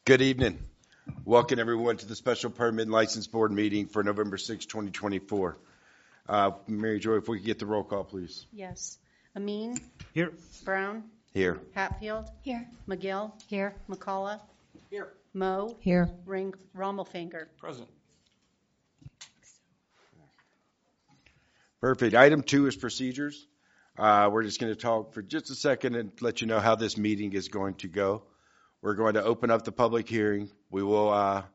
Good evening. Welcome everyone to the Special Permit and License Board meeting for November 6, 2024. Mary Joy, if we could get the roll call, please. Yes. Amin? Here. Brown? Here. Hatfield? Here. McGill? Here. McCullough? Here. Moe? Here. Ring Rommelfinger? Present. Perfect. Item 2 is procedures. We're just going to talk for just a second and let you know how this meeting is going to go. We're going to open up the public hearing. We will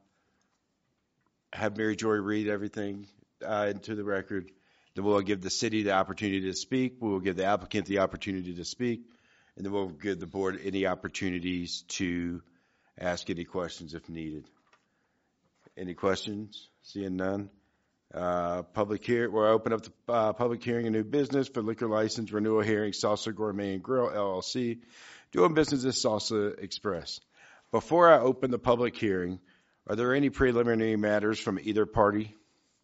have Mary Joy read everything into the record. Then we'll give the city the opportunity to speak. We will give the applicant the opportunity to speak. And then we'll give the board any opportunities to ask any questions if needed. Any questions? Seeing none. Public hearing. We'll open up the public hearing and new business for liquor license renewal hearing, Salsa Gourmet and Grill, LLC. Doing business as Salsa Express. Before I open the public hearing, are there any preliminary matters from either party?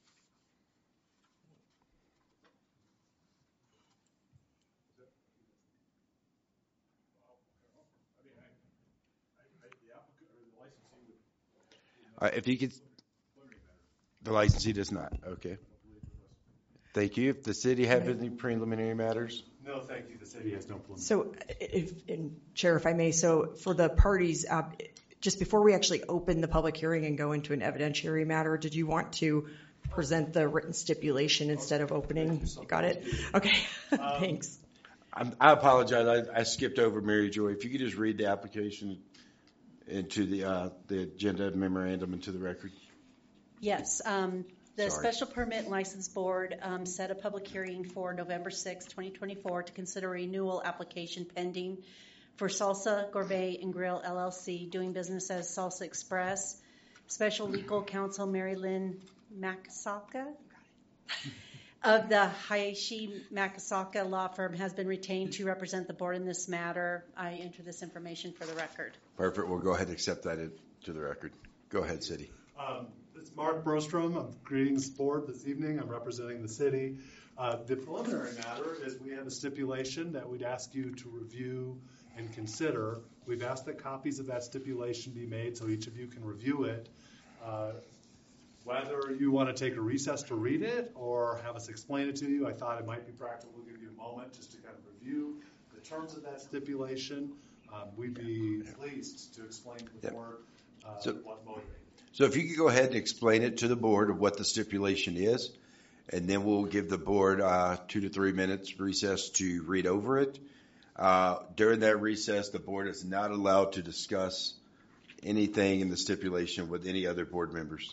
If you could, the licensee does not. Okay. Thank you. If the city have any preliminary matters? No, thank you. The city has no preliminary. So, Chair, if I may, so for the parties, just before we actually open the public hearing and go into an evidentiary matter, did you want to present the written stipulation instead of opening? Got it? Okay. Thanks. I apologize. I skipped over Mary Joy. If you could just read the application into the agenda memorandum into the record. Yes. The Special Permit and License Board set a public hearing for November 6, 2024 to consider a renewal application pending for Salsa Gourmet and Grill, LLC, doing business as Salsa Express. Special Legal Counsel Mary Lynn Makasaka of the Hayashi Makasaka Law Firm has been retained to represent the board in this matter. I enter this information for the record. Perfect. We'll go ahead and accept that into the record. Go ahead, City. It's Mark Brostrom of Greetings Board this evening. I'm representing the city. The preliminary matter is we have a stipulation that we'd ask you to review and consider. We've asked that copies of that stipulation be made so each of you can review it. Whether you want to take a recess to read it or have us explain it to you, I thought it might be practical to give you a moment just to kind of review the terms of that stipulation. We'd be pleased to explain to the board what motivates. So if you could go ahead and explain it to the board of what the stipulation is, and then we'll give the board 2 to 3 minutes recess to read over it. During that recess, the board is not allowed to discuss anything in the stipulation with any other board members.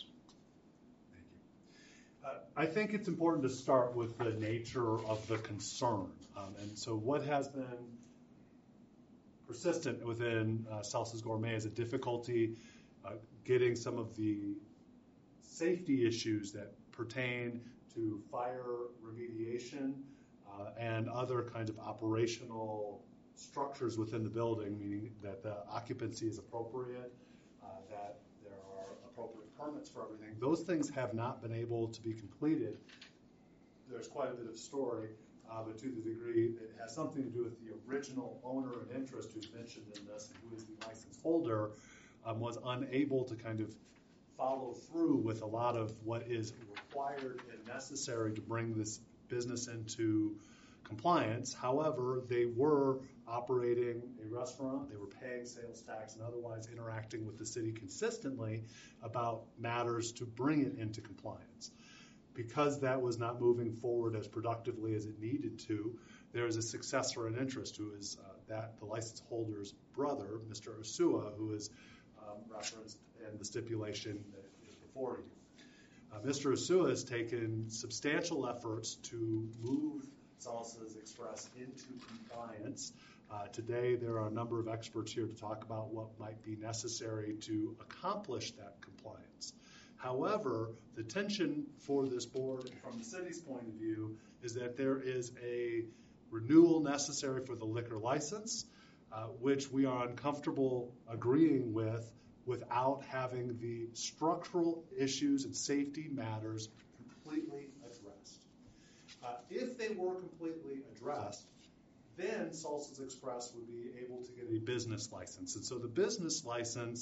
Thank you. I think it's important to start with the nature of the concern. And so what has been persistent within Salsa's Gourmet is a difficulty getting some of the safety issues that pertain to fire remediation and other kinds of operational structures within the building, meaning that the occupancy is appropriate, that there are appropriate permits for everything. Those things have not been able to be completed. There's quite a bit of story, but to the degree it has something to do with the original owner and interest who's mentioned in this and who is the license holder, was unable to kind of follow through with a lot of what is required and necessary to bring this business into compliance. However, they were operating a restaurant, they were paying sales tax and otherwise interacting with the city consistently about matters to bring it into compliance. Because that was not moving forward as productively as it needed to, there is a successor in interest who is the license holder's brother, Mr. Osua, who is referenced in the stipulation that is before you. Mr. Osua has taken substantial efforts to move Salsa's Express into compliance. Today, there are a number of experts here to talk about what might be necessary to accomplish that compliance. However, the tension for this board from the city's point of view is that there is a renewal necessary for the liquor license, which we are uncomfortable agreeing with without having the structural issues and safety matters completely addressed. If they were completely addressed, then Salsa's Express would be able to get a business license. And so the business license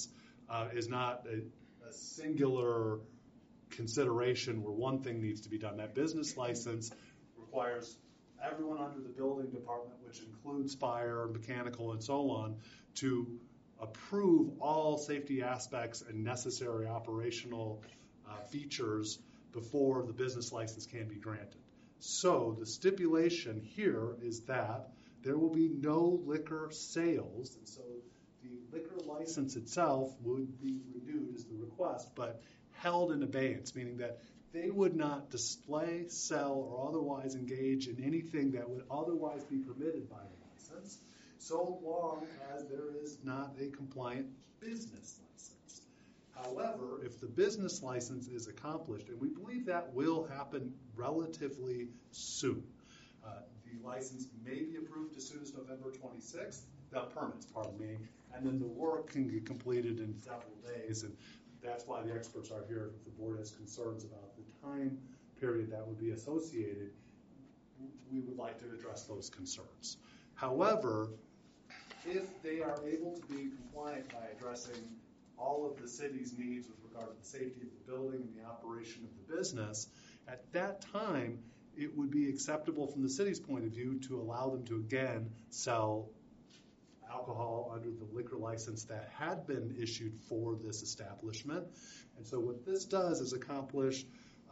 is not a singular consideration where one thing needs to be done. That business license requires everyone under the building department, which includes fire, mechanical, and so on, to approve all safety aspects and necessary operational features before the business license can be granted. So the stipulation here is that there will be no liquor sales, and so the liquor license itself would be renewed as the request, but held in abeyance, meaning that they would not display, sell, or otherwise engage in anything that would otherwise be permitted by the license, so long as there is not a compliant business license. However, if the business license is accomplished, and we believe that will happen relatively soon, the license may be approved as soon as November 26th, the permits, pardon me, and then the work can get completed in several days, and that's why the experts are here. If the board has concerns about the time period that would be associated, we would like to address those concerns. However, if they are able to be compliant by addressing all of the city's needs with regard to the safety of the building and the operation of the business, at that time, it would be acceptable from the city's point of view to allow them to again sell alcohol under the liquor license that had been issued for this establishment. And so what this does is accomplish,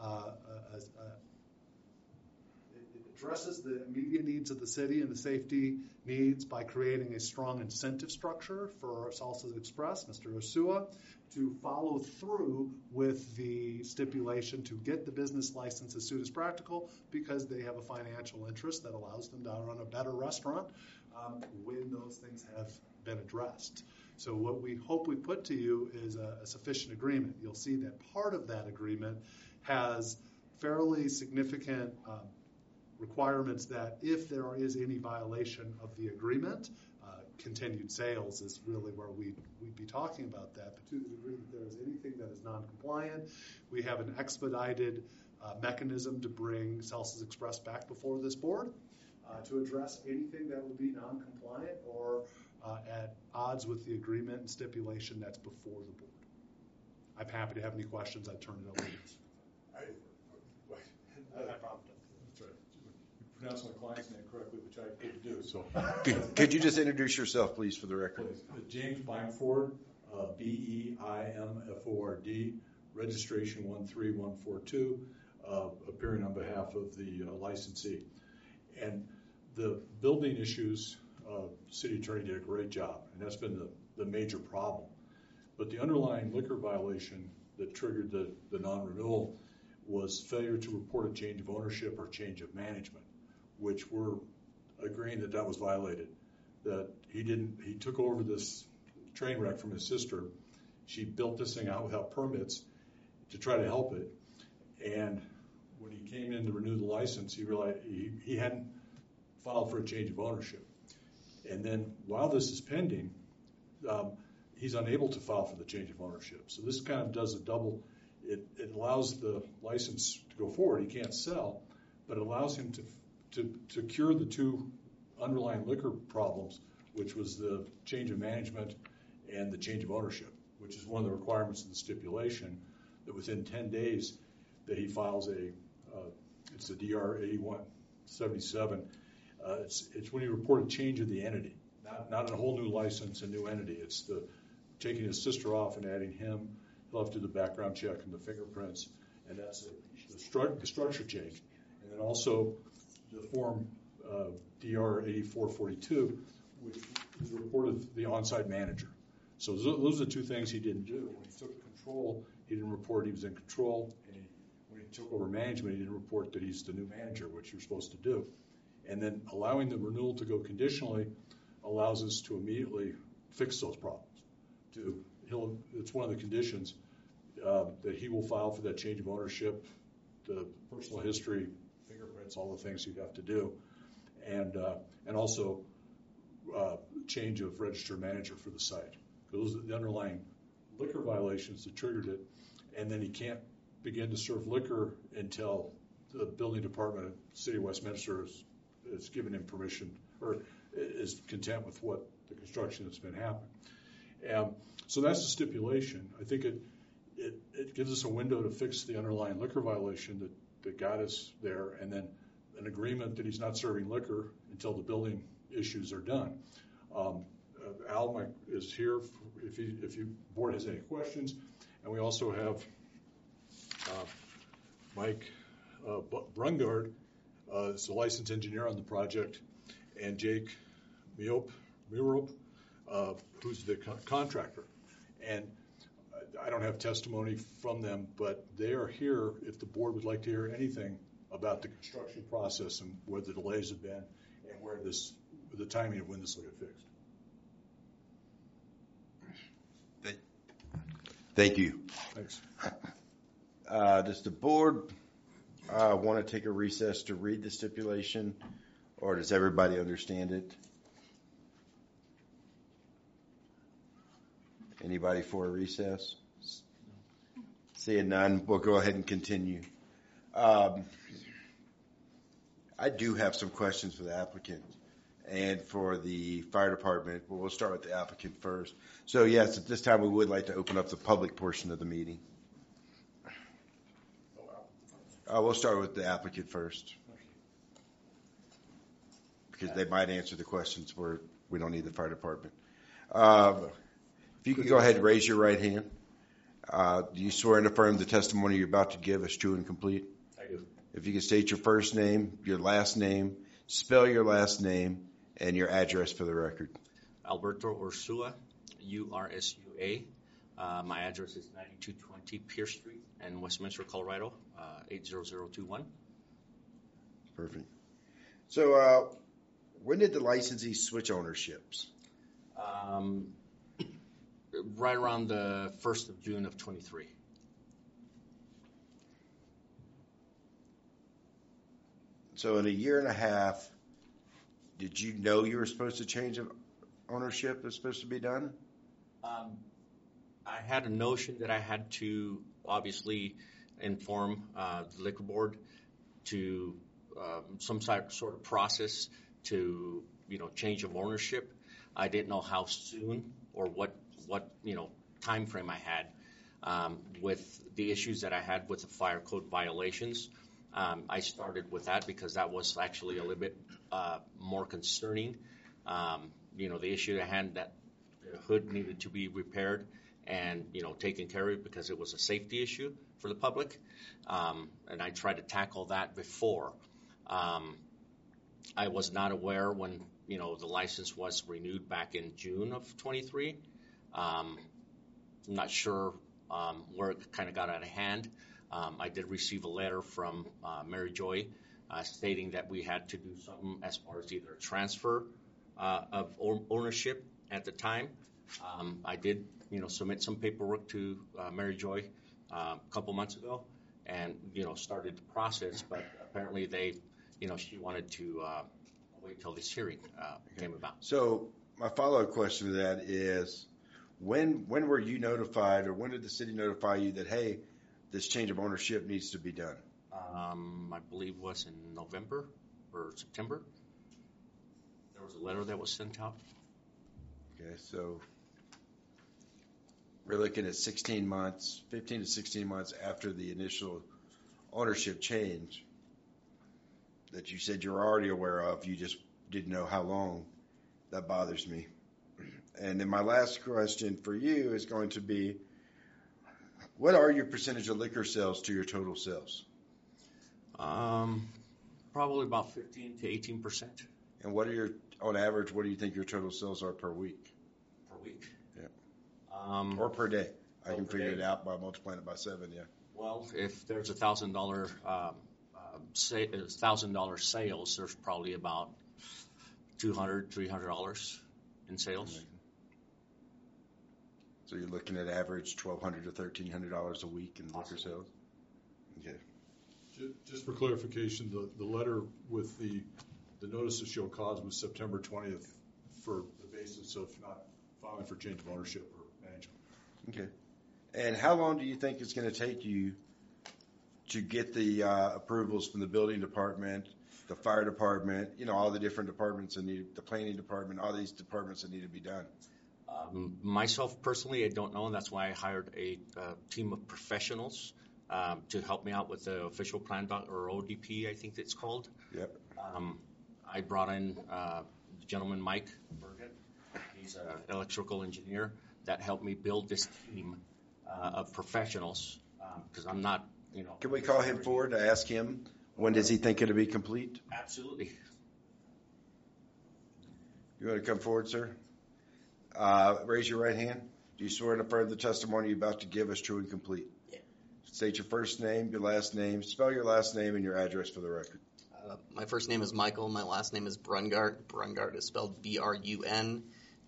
it addresses the immediate needs of the city and the safety needs by creating a strong incentive structure for Salsa Express, Mr. Osua, to follow through with the stipulation to get the business license as soon as practical, because they have a financial interest that allows them to run a better restaurant when those things have been addressed. So what we hope we put to you is a sufficient agreement. You'll see that part of that agreement has fairly significant requirements that if there is any violation of the agreement, continued sales is really where we'd be talking about that. But to the degree that there is anything that is non-compliant, we have an expedited mechanism to bring Salsa Express back before this board to address anything that would be non-compliant or at odds with the agreement and stipulation that's before the board. I'm happy to have any questions. I turn it over to you. That's right. You pronounce my client's name correctly, which I did do. So, Could you just introduce yourself, please, for the record? James Bimeford, Beimford, registration 13142, appearing on behalf of the licensee. And the building issues, city attorney did a great job, and that's been the major problem. But the underlying liquor violation that triggered the non-renewal was failure to report a change of ownership or change of management, which we're agreeing that was violated. That he took over this train wreck from his sister. She built this thing out without permits to try to help it. And when he came in to renew the license, he realized he hadn't filed for a change of ownership. And then while this is pending, he's unable to file for the change of ownership. So this kind of does a double. It allows the license to go forward. He can't sell, but it allows him to cure the two underlying liquor problems, which was the change of management and the change of ownership, which is one of the requirements of the stipulation, that within 10 days that he files it's a DR 8177. It's when you report a change of the entity, not a whole new license, a new entity. It's the taking his sister off and adding him. He'll have to do the background check and the fingerprints, and that's the structure change. And then also the form DR 8442, which is reported the on-site manager. So those are the two things he didn't do. When he took control, he didn't report he was in control. And when he took over management, he didn't report that he's the new manager, which you're supposed to do. And then allowing the renewal to go conditionally allows us to immediately fix those problems. It's one of the conditions that he will file for that change of ownership, the personal history, fingerprints, all the things you'd have to do, and also change of registered manager for the site. Those are the underlying liquor violations that triggered it, and then he can't begin to serve liquor until the building department of the City of Westminster has given him permission or is content with what the construction that's been happening. So that's the stipulation. I think it gives us a window to fix the underlying liquor violation that got us there, and then an agreement that he's not serving liquor until the building issues are done. Al is here if you board has any questions, and we also have Mike Brungard is the licensed engineer on the project, and Jake Miop, who's the contractor. And I don't have testimony from them, but they are here if the board would like to hear anything about the construction process and where the delays have been and where the timing of when this will get fixed. Thank you. Thanks. Does the board want to take a recess to read the stipulation, or does everybody understand it? Anybody for a recess? Seeing none, we'll go ahead and continue. I do have some questions for the applicant and for the fire department, but we'll start with the applicant first. So yes, at this time we would like to open up the public portion of the meeting. We'll start with the applicant first, because they might answer the questions where we don't need the fire department. If you could go ahead and raise your right hand. Do you swear and affirm the testimony you're about to give is true and complete? I do. If you could state your first name, your last name, spell your last name, and your address for the record. Alberto Ursua, Ursua. My address is 9220 Pierce Street in Westminster, Colorado, 80021. Perfect. So when did the licensee switch ownerships? Right around the 1st of June of 23. So in a year and a half, did you know you were supposed to change of ownership was supposed to be done? I had a notion that I had to obviously inform the liquor board to some sort of process to, change of ownership. I didn't know how soon or what time frame I had with the issues that I had with the fire code violations. I started with that because that was actually a little bit more concerning. The issue at hand that the hood needed to be repaired and, taken care of because it was a safety issue for the public. And I tried to tackle that before. I was not aware when, the license was renewed back in June of 23. I'm not sure where it kind of got out of hand. I did receive a letter from Mary Joy stating that we had to do something as far as either a transfer of ownership at the time. I did, submit some paperwork to Mary Joy a couple months ago and, started the process. But apparently they, she wanted to wait till this hearing came about. So my follow-up question to that is, when were you notified, or when did the city notify you that, hey, this change of ownership needs to be done? I believe it was in November or September. There was a letter that was sent out. Okay, so we're looking at 16 months, 15 to 16 months after the initial ownership change that you said you're already aware of. You just didn't know how long. That bothers me. And then my last question for you is going to be, what are your percentage of liquor sales to your total sales? Probably about 15 to 18%. And on average, what do you think your total sales are per week? Per week? Yeah. Or per day. I can figure day. it out by multiplying it by 7, yeah. Well, if there's $1,000 sales, there's probably about $200, $300 in sales. So you're looking at average $1,200 to $1,300 a week in liquor sales? Okay. Just for clarification, the letter with the notice to show cause was September 20th for the basis of not filing for change of ownership or management. Okay. And how long do you think it's going to take you to get the approvals from the building department, the fire department, all the different departments that need, the planning department, all these departments that need to be done? Myself personally, I don't know, and that's why I hired a team of professionals to help me out with the official plan or ODP, I think it's called. Yep. I brought in the gentleman Mike Bergen. He's an electrical engineer that helped me build this team of professionals because I'm not, Can we call him forward to ask him when does he think it'll be complete? Absolutely. You want to come forward, sir? Raise your right hand. Do you swear to affirm the testimony you're about to give is true and complete? Yeah. State your first name, your last name, spell your last name and your address for the record. My first name is Michael. My last name is Brungart. Brungart is spelled Brungardt.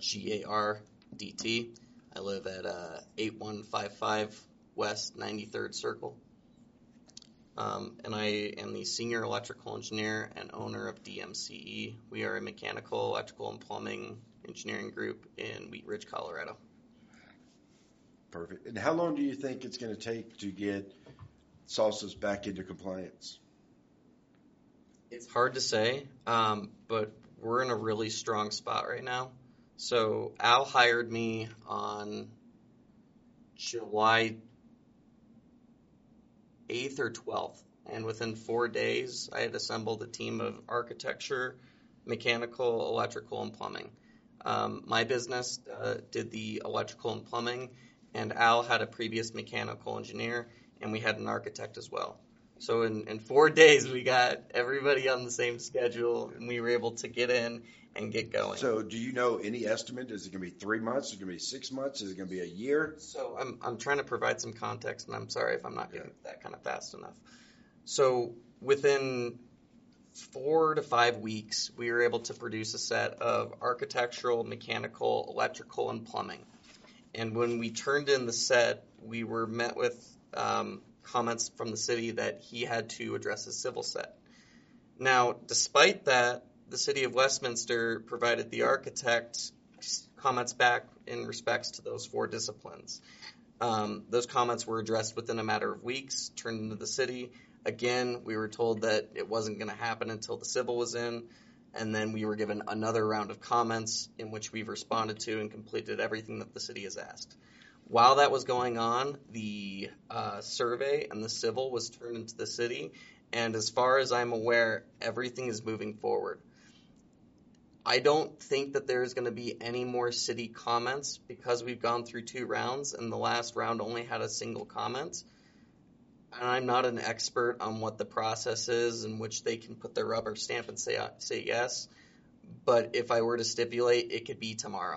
I live at 8155 West 93rd Circle. And I am the senior electrical engineer and owner of DMCE. We are a mechanical, electrical, and plumbing engineering group in Wheat Ridge, Colorado. Perfect. And how long do you think it's going to take to get Salsas back into compliance? It's hard to say, but we're in a really strong spot right now. So Al hired me on July 8th or 12th, and within 4 days, I had assembled a team of architecture, mechanical, electrical, and plumbing. My business did the electrical and plumbing, and Al had a previous mechanical engineer, and we had an architect as well. So in 4 days, we got everybody on the same schedule, and we were able to get in and get going. So do you know any estimate? Is it going to be 3 months? Is it going to be 6 months? Is it going to be a year? So I'm trying to provide some context, and I'm sorry if I'm not getting that kind of fast enough. So within 4 to 5 weeks, we were able to produce a set of architectural, mechanical, electrical, and plumbing. And when we turned in the set, we were met with comments from the city that he had to address his civil set. Now, despite that, the city of Westminster provided the architect comments back in respects to those 4 disciplines. Those comments were addressed within a matter of weeks, turned into the city. Again, we were told that it wasn't going to happen until the civil was in, and then we were given another round of comments in which we've responded to and completed everything that the city has asked. While that was going on, the survey and the civil was turned into the city, and as far as I'm aware, everything is moving forward. I don't think that there's going to be any more city comments because we've gone through 2 rounds, and the last round only had a single comment. And I'm not an expert on what the process is in which they can put their rubber stamp and say yes, but if I were to stipulate, it could be tomorrow.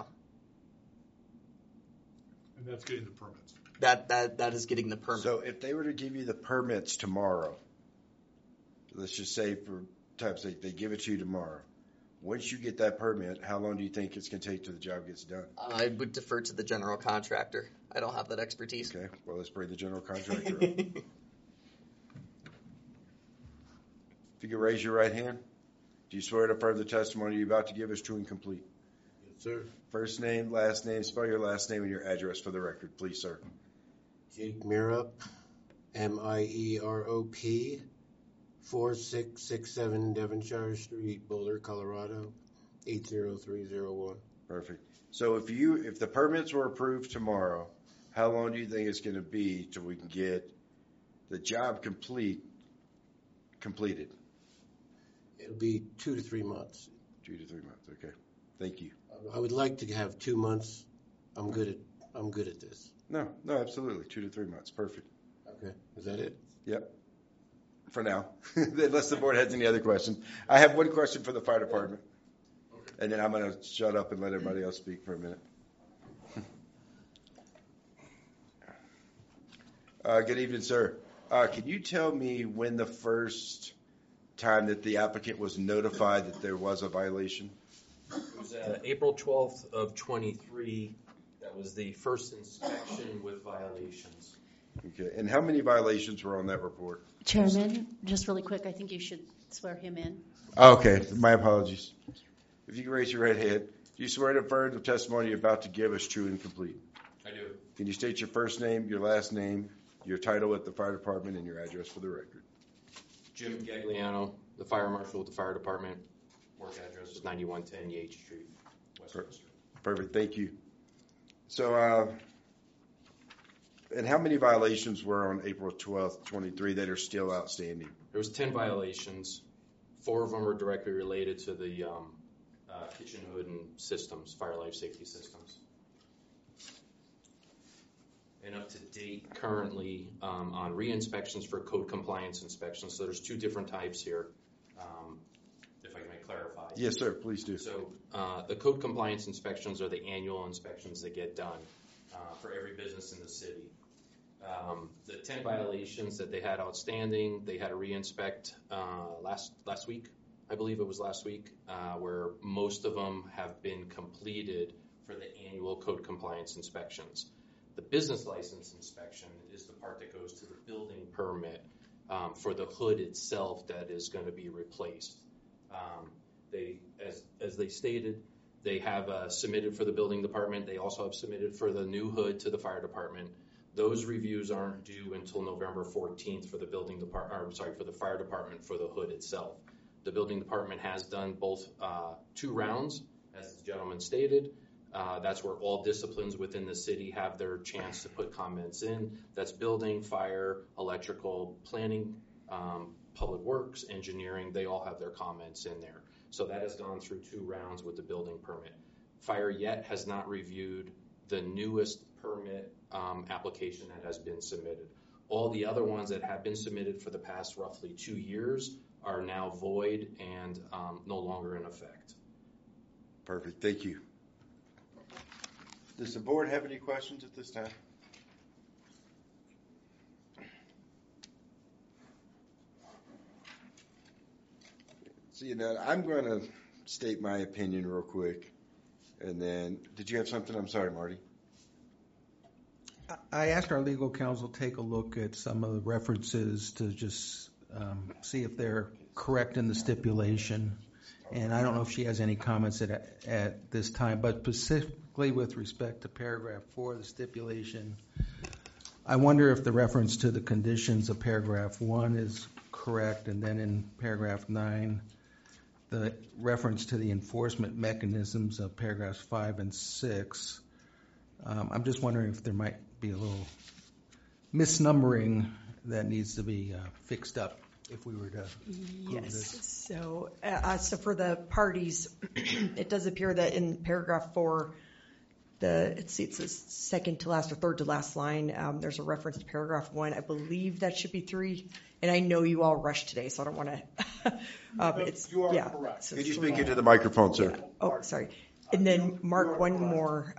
And that's getting the permits. That is getting the permit. So if they were to give you the permits tomorrow, let's just say for time's sake, they give it to you tomorrow. Once you get that permit, how long do you think it's going to take till the job gets done? I would defer to the general contractor. I don't have that expertise. Okay, well, let's bring the general contractor up. If you could raise your right hand. Do you swear to affirm the testimony you're about to give is true and complete? Yes, sir. First name, last name, spell your last name and your address for the record, please, sir. Jake Mierop, M-I-E-R-O-P, 4667 Devonshire Street, Boulder, Colorado, 80301. Perfect. So if the permits were approved tomorrow, how long do you think it's going to be till we can get the job completed? It'll be 2 to 3 months. 2 to 3 months. Okay. Thank you. I would like to have 2 months. I'm good at this. No, absolutely. 2 to 3 months. Perfect. Okay. Is that it? Yep. For now, unless the board has any other questions. I have one question for the fire department, and then I'm going to shut up and let everybody else speak for a minute. Good evening, sir. Can you tell me when the first time that the applicant was notified that there was a violation? It was April 12th of 23. That was the first inspection with violations. Okay. And how many violations were on that report? Chairman, just really quick, I think you should swear him in. Okay. My apologies. If you can raise your right hand. Do you swear to affirm the testimony you're about to give is true and complete? I do. Can you state your first name, your last name, your title at the fire department, and your address for the record? Jim Gagliano, the fire marshal with the fire department. Work address is 9110 Yates Street, Westminster. Perfect. Thank you. So, and how many violations were on April 12th, 23 that are still outstanding? There was 10 violations. 4 of them are directly related to the kitchen hood and systems, fire life safety systems. And up to date currently on re-inspections for code compliance inspections. So there's 2 different types here, if I may clarify. Yes, sir, please do. So the code compliance inspections are the annual inspections that get done for every business in the city. The 10 violations that they had outstanding, they had to re-inspect last week, I believe it was last week, where most of them have been completed for the annual code compliance inspections. The business license inspection is the part that goes to the building permit for the hood itself that is going to be replaced. They, as they stated, they have submitted for the building department. They also have submitted for the new hood to the fire department. Those reviews aren't due until November 14th for the building department. For the fire department for the hood itself. The building department has done both 2 rounds, as the gentleman stated. That's where all disciplines within the city have their chance to put comments in. That's building, fire, electrical, planning, public works, engineering. They all have their comments in there. So that has gone through 2 rounds with the building permit. Fire yet has not reviewed the newest permit application that has been submitted. All the other ones that have been submitted for the past roughly 2 years are now void and no longer in effect. Perfect, thank you. Does the board have any questions at this time? See, now I'm going to state my opinion real quick, and then, did you have something? I'm sorry, Marty. I asked our legal counsel to take a look at some of the references to just see if they're correct in the stipulation. And I don't know if she has any comments at this time, but specifically with respect to paragraph 4 of the stipulation, I wonder if the reference to the conditions of paragraph 1 is correct, and then in paragraph 9, the reference to the enforcement mechanisms of paragraphs 5 and 6. I'm just wondering if there might be a little misnumbering that needs to be fixed up if we were to prove this. So for the parties, it does appear that in paragraph 4, it says second to last or third to last line. There's a reference to paragraph 1. I believe that should be 3. And I know you all rushed today, so I don't want to. You are correct. So Could you speak into the microphone, sir? Yeah. Oh, sorry. And then Mark, one more,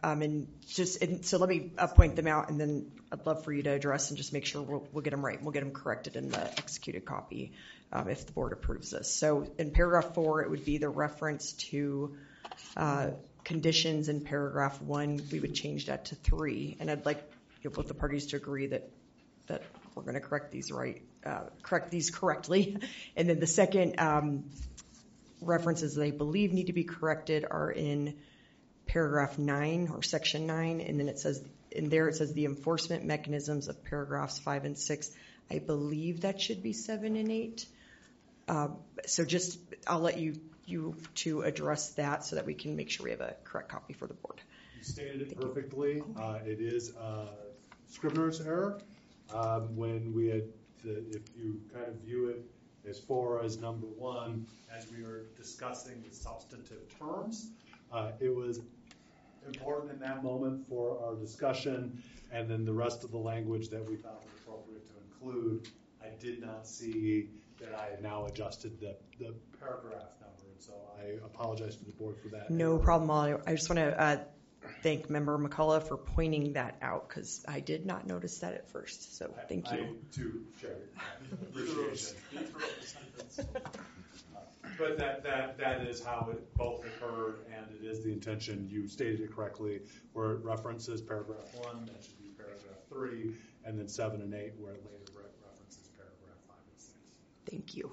so let me point them out, and then I'd love for you to address and just make sure we'll get them right. We'll get them corrected in the executed copy if the board approves this. So in paragraph 4, it would be the reference to conditions. In paragraph 1, we would change that to 3, and I'd like both the parties to agree that we're going to correct these correctly. And then the second references that I believe need to be corrected are in paragraph 9 or section 9, and then it says the enforcement mechanisms of paragraphs 5 and 6. I believe that should be 7 and 8. So just I'll let you to address that so that we can make sure we have a correct copy for the board. You stated it perfectly. It is Scrivener's error. When we had, if you kind of view it as far as number 1, as we were discussing the substantive terms, it was important in that moment for our discussion, and then the rest of the language that we thought was appropriate to include, I did not see that I had now adjusted the paragraph number, and so I apologize to the board for that. No problem. I just want to thank Member McCullough for pointing that out, because I did not notice that at first, so thank you. I too share appreciation. But that is how it both occurred, and it is the intention. You stated it correctly, where it references paragraph 1, that should be paragraph 3, and then 7 and 8, where it later references paragraph 5 and 6. Thank you.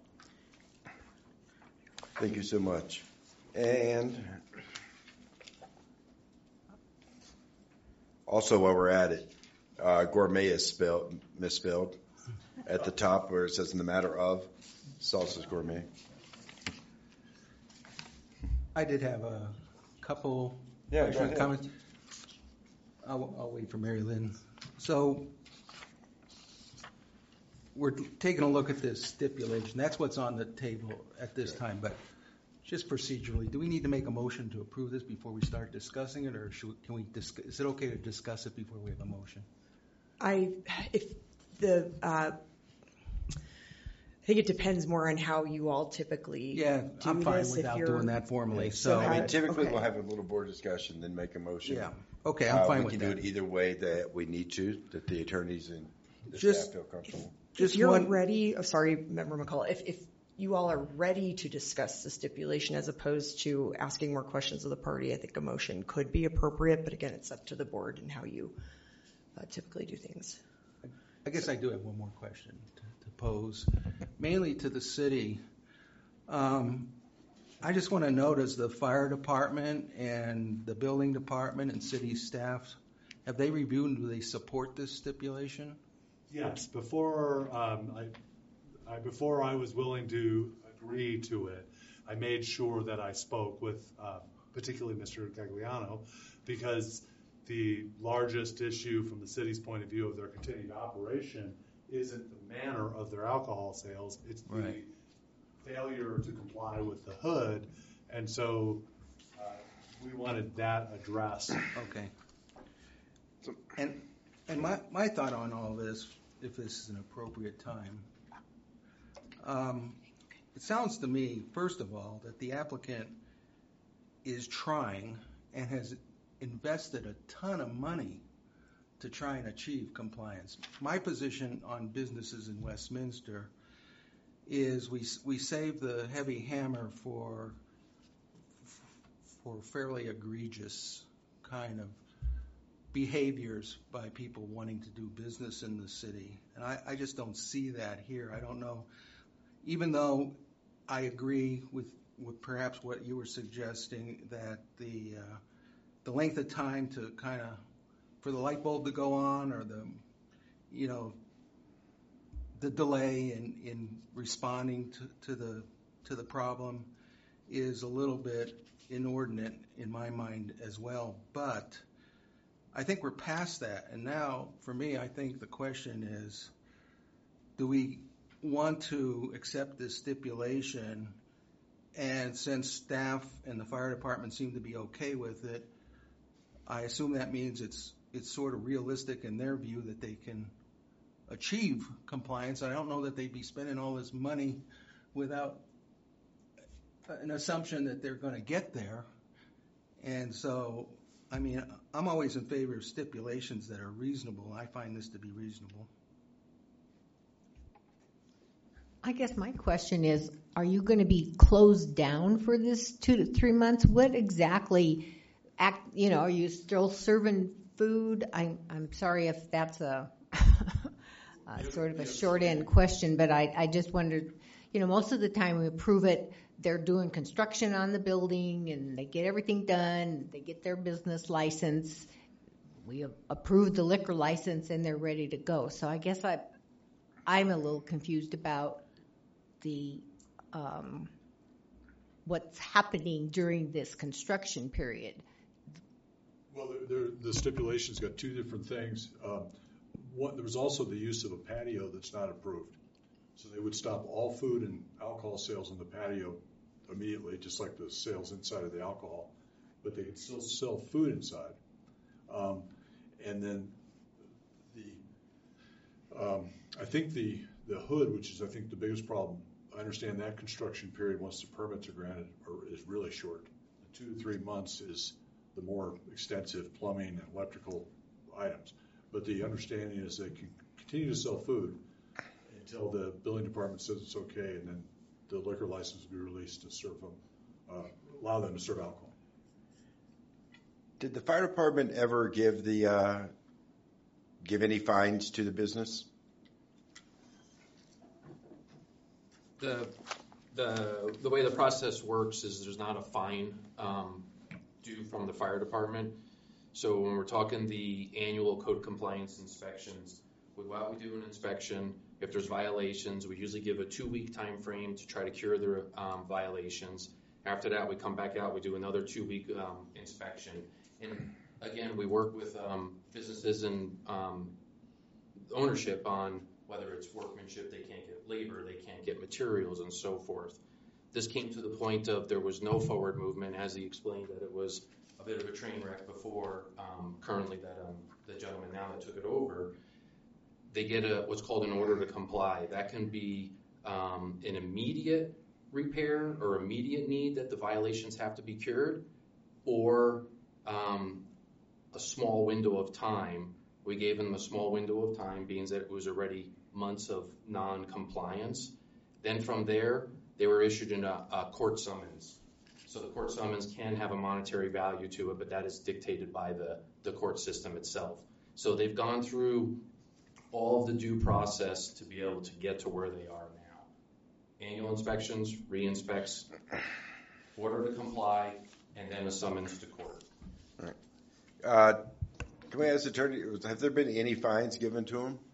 Thank you so much. And also, while we're at it, gourmet is misspelled at the top where it says in the matter of Salsa's Gourmet. I did have a couple questions, comments. I'll wait for Mary Lynn. So we're taking a look at this stipulation. That's what's on the table at this time. But just procedurally, do we need to make a motion to approve this before we start discussing it, or is it okay to discuss it before we have a motion? I think it depends more on how you all typically do I'm fine this. without doing that formally. So I mean, typically okay. we'll have a little board discussion, then make a motion. Yeah. Okay, I'm fine with We that. can do it either way that we need to, that the attorneys and the Just- staff feel comfortable. Just if you're one. ready, sorry, Member McCullough, if you all are ready to discuss the stipulation as opposed to asking more questions of the party, I think a motion could be appropriate, but again, it's up to the board and how you typically do things. I guess I do have one more question to pose, mainly to the city. I just want to note, as the fire department and the building department and city staff, have they reviewed and do they support this stipulation? Yes, before I was willing to agree to it, I made sure that I spoke with particularly Mr. Gagliano, because the largest issue from the city's point of view of their continued operation isn't the manner of their alcohol sales, it's the failure to comply with the hood, and so we wanted that addressed. Okay. And my thought on all this, if this is an appropriate time, it sounds to me, first of all, that the applicant is trying and has invested a ton of money to try and achieve compliance. My position on businesses in Westminster is we save the heavy hammer for fairly egregious kind of behaviors by people wanting to do business in the city. And I just don't see that here. I don't know, even though I agree with perhaps what you were suggesting, that the length of time to kind of, for the light bulb to go on, or the delay in responding to the problem is a little bit inordinate in my mind as well. But I think we're past that, and now, for me, I think the question is, do we want to accept this stipulation? And since staff and the fire department seem to be okay with it, I assume that means it's sort of realistic in their view that they can achieve compliance. I don't know that they'd be spending all this money without an assumption that they're going to get there. And so, I mean, I'm always in favor of stipulations that are reasonable. I find this to be reasonable. I guess my question is, are you going to be closed down for this 2 to 3 months? What exactly, are you still serving food? I'm sorry if that's a sort of a short end question, but I just wondered, most of the time we approve it, they're doing construction on the building and they get everything done, they get their business license, we approve the liquor license and they're ready to go. So I guess I'm a little confused about the what's happening during this construction period. Well, the stipulation's got two different things. There was also the use of a patio that's not approved. So they would stop all food and alcohol sales on the patio immediately, just like the sales inside of the alcohol. But they could still sell food inside. And then I think the hood, which is I think the biggest problem, I understand that construction period, once the permits are granted, is really short. The 2 to 3 months is the more extensive plumbing and electrical items. But the understanding is they can continue to sell food until the building department says it's okay, and then the liquor license will be released to serve them, allow them to serve alcohol. Did the fire department ever give any fines to the business? The way the process works is there's not a fine due from the fire department. So when we're talking the annual code compliance inspections, we go out, we do an inspection. If there's violations, we usually give a 2-week time frame to try to cure their violations. After that, we come back out, we do another 2-week inspection. And again, we work with businesses and ownership on whether it's workmanship, they can't get labor, they can't get materials, and so forth. This came to the point of there was no forward movement, as he explained that it was a bit of a train wreck before. Currently, that the gentleman now that took it over, they get what's called an order to comply. That can be an immediate repair or immediate need that the violations have to be cured, or a small window of time. We gave them a small window of time, being that it was already months of non-compliance. Then from there, they were issued in a court summons. So the court summons can have a monetary value to it, but that is dictated by the court system itself. So they've gone through all of the due process to be able to get to where they are now. Annual inspections, re-inspects, order to comply, and then a summons to court. All right. Can we ask the attorney, have there been any fines given to him?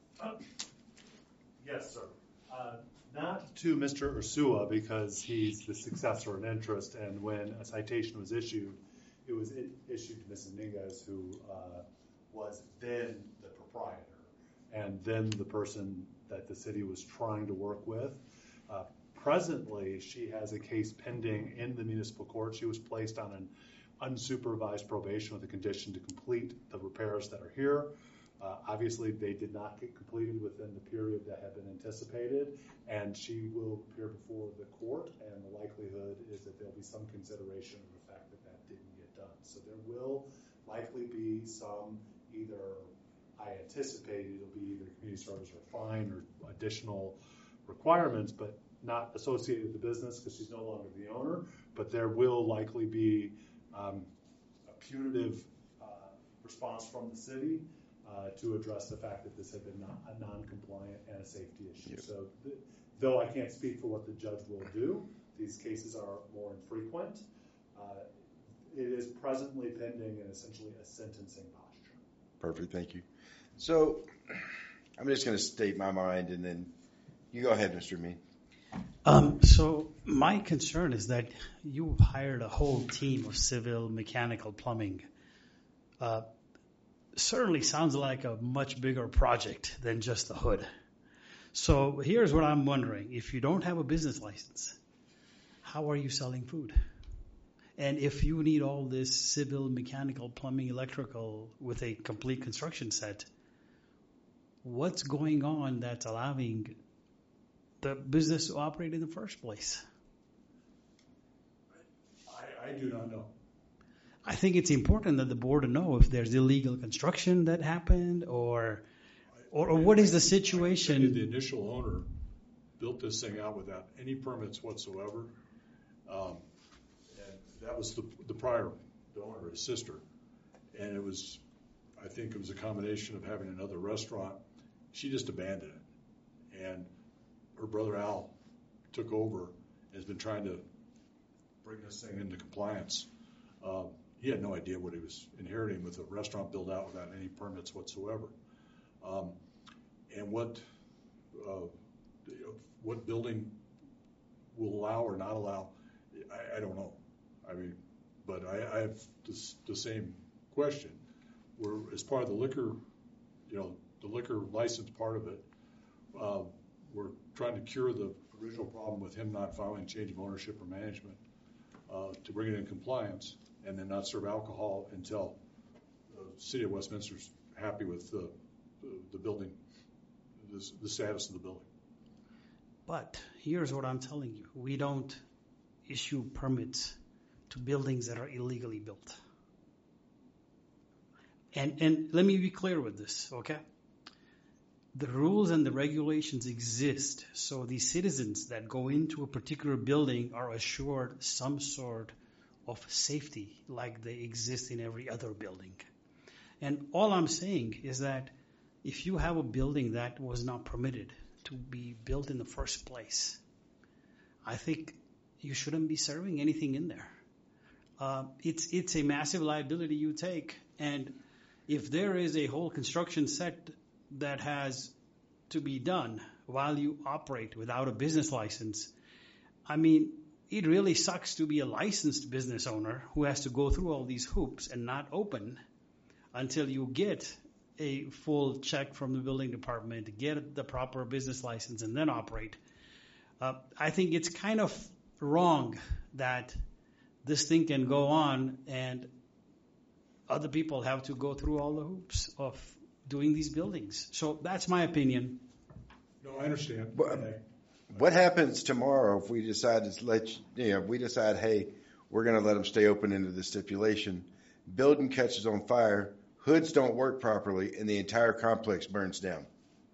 Yes, sir. Not to Mr. Ursua, because he's the successor in interest, and when a citation was issued, it was issued to Mrs. Minguez, who was then the proprietor, and then the person that the city was trying to work with. Presently, she has a case pending in the municipal court. She was placed on an unsupervised probation with a condition to complete the repairs that are here. Obviously, they did not get completed within the period that had been anticipated, and she will appear before the court, and the likelihood is that there'll be some consideration of the fact that that didn't get done. So there will likely be some, either I anticipate it'll be either community service or fine or additional requirements, but not associated with the business because she's no longer the owner, but there will likely be a punitive response from the city to address the fact that this had been a non-compliant and a safety issue. Yep. So though I can't speak for what the judge will do, these cases are more infrequent. It is presently pending in essentially a sentencing posture. Perfect, thank you. So I'm just going to state my mind, and then you go ahead, Mr. Mead. So my concern is that you hired a whole team of civil, mechanical, plumbing. Certainly sounds like a much bigger project than just the hood. So here's what I'm wondering. If you don't have a business license, how are you selling food? And if you need all this civil, mechanical, plumbing, electrical with a complete construction set, what's going on that's allowing the business to operate in the first place? I do not know. I think it's important that the board know if there's illegal construction that happened or what is the situation. The initial owner built this thing out without any permits whatsoever. And that was the prior owner, his sister. And I think it was a combination of having another restaurant. She just abandoned it. And her brother Al took over and has been trying to bring this thing into compliance. He had no idea what he was inheriting with a restaurant built out without any permits whatsoever. And what building will allow or not allow, I don't know. I mean, but I have the same question. As part of the liquor, the liquor license part of it, we're trying to cure the original problem with him not filing change of ownership or management to bring it in compliance, and then not serve alcohol until the city of Westminster's happy with the building, the status of the building. But here's what I'm telling you. We don't issue permits to buildings that are illegally built. And let me be clear with this, okay? The rules and the regulations exist, so the citizens that go into a particular building are assured some sort of safety like they exist in every other building. And all I'm saying is that if you have a building that was not permitted to be built in the first place, I think you shouldn't be serving anything in there. It's a massive liability you take, and if there is a whole construction set that has to be done while you operate without a business license, I mean, it really sucks to be a licensed business owner who has to go through all these hoops and not open until you get a full check from the building department, get the proper business license, and then operate. I think it's kind of wrong that this thing can go on and other people have to go through all the hoops of doing these buildings. So that's my opinion. No, I understand. What happens tomorrow if we decide we decide, hey, we're going to let them stay open into the stipulation, building catches on fire, hoods don't work properly, and the entire complex burns down?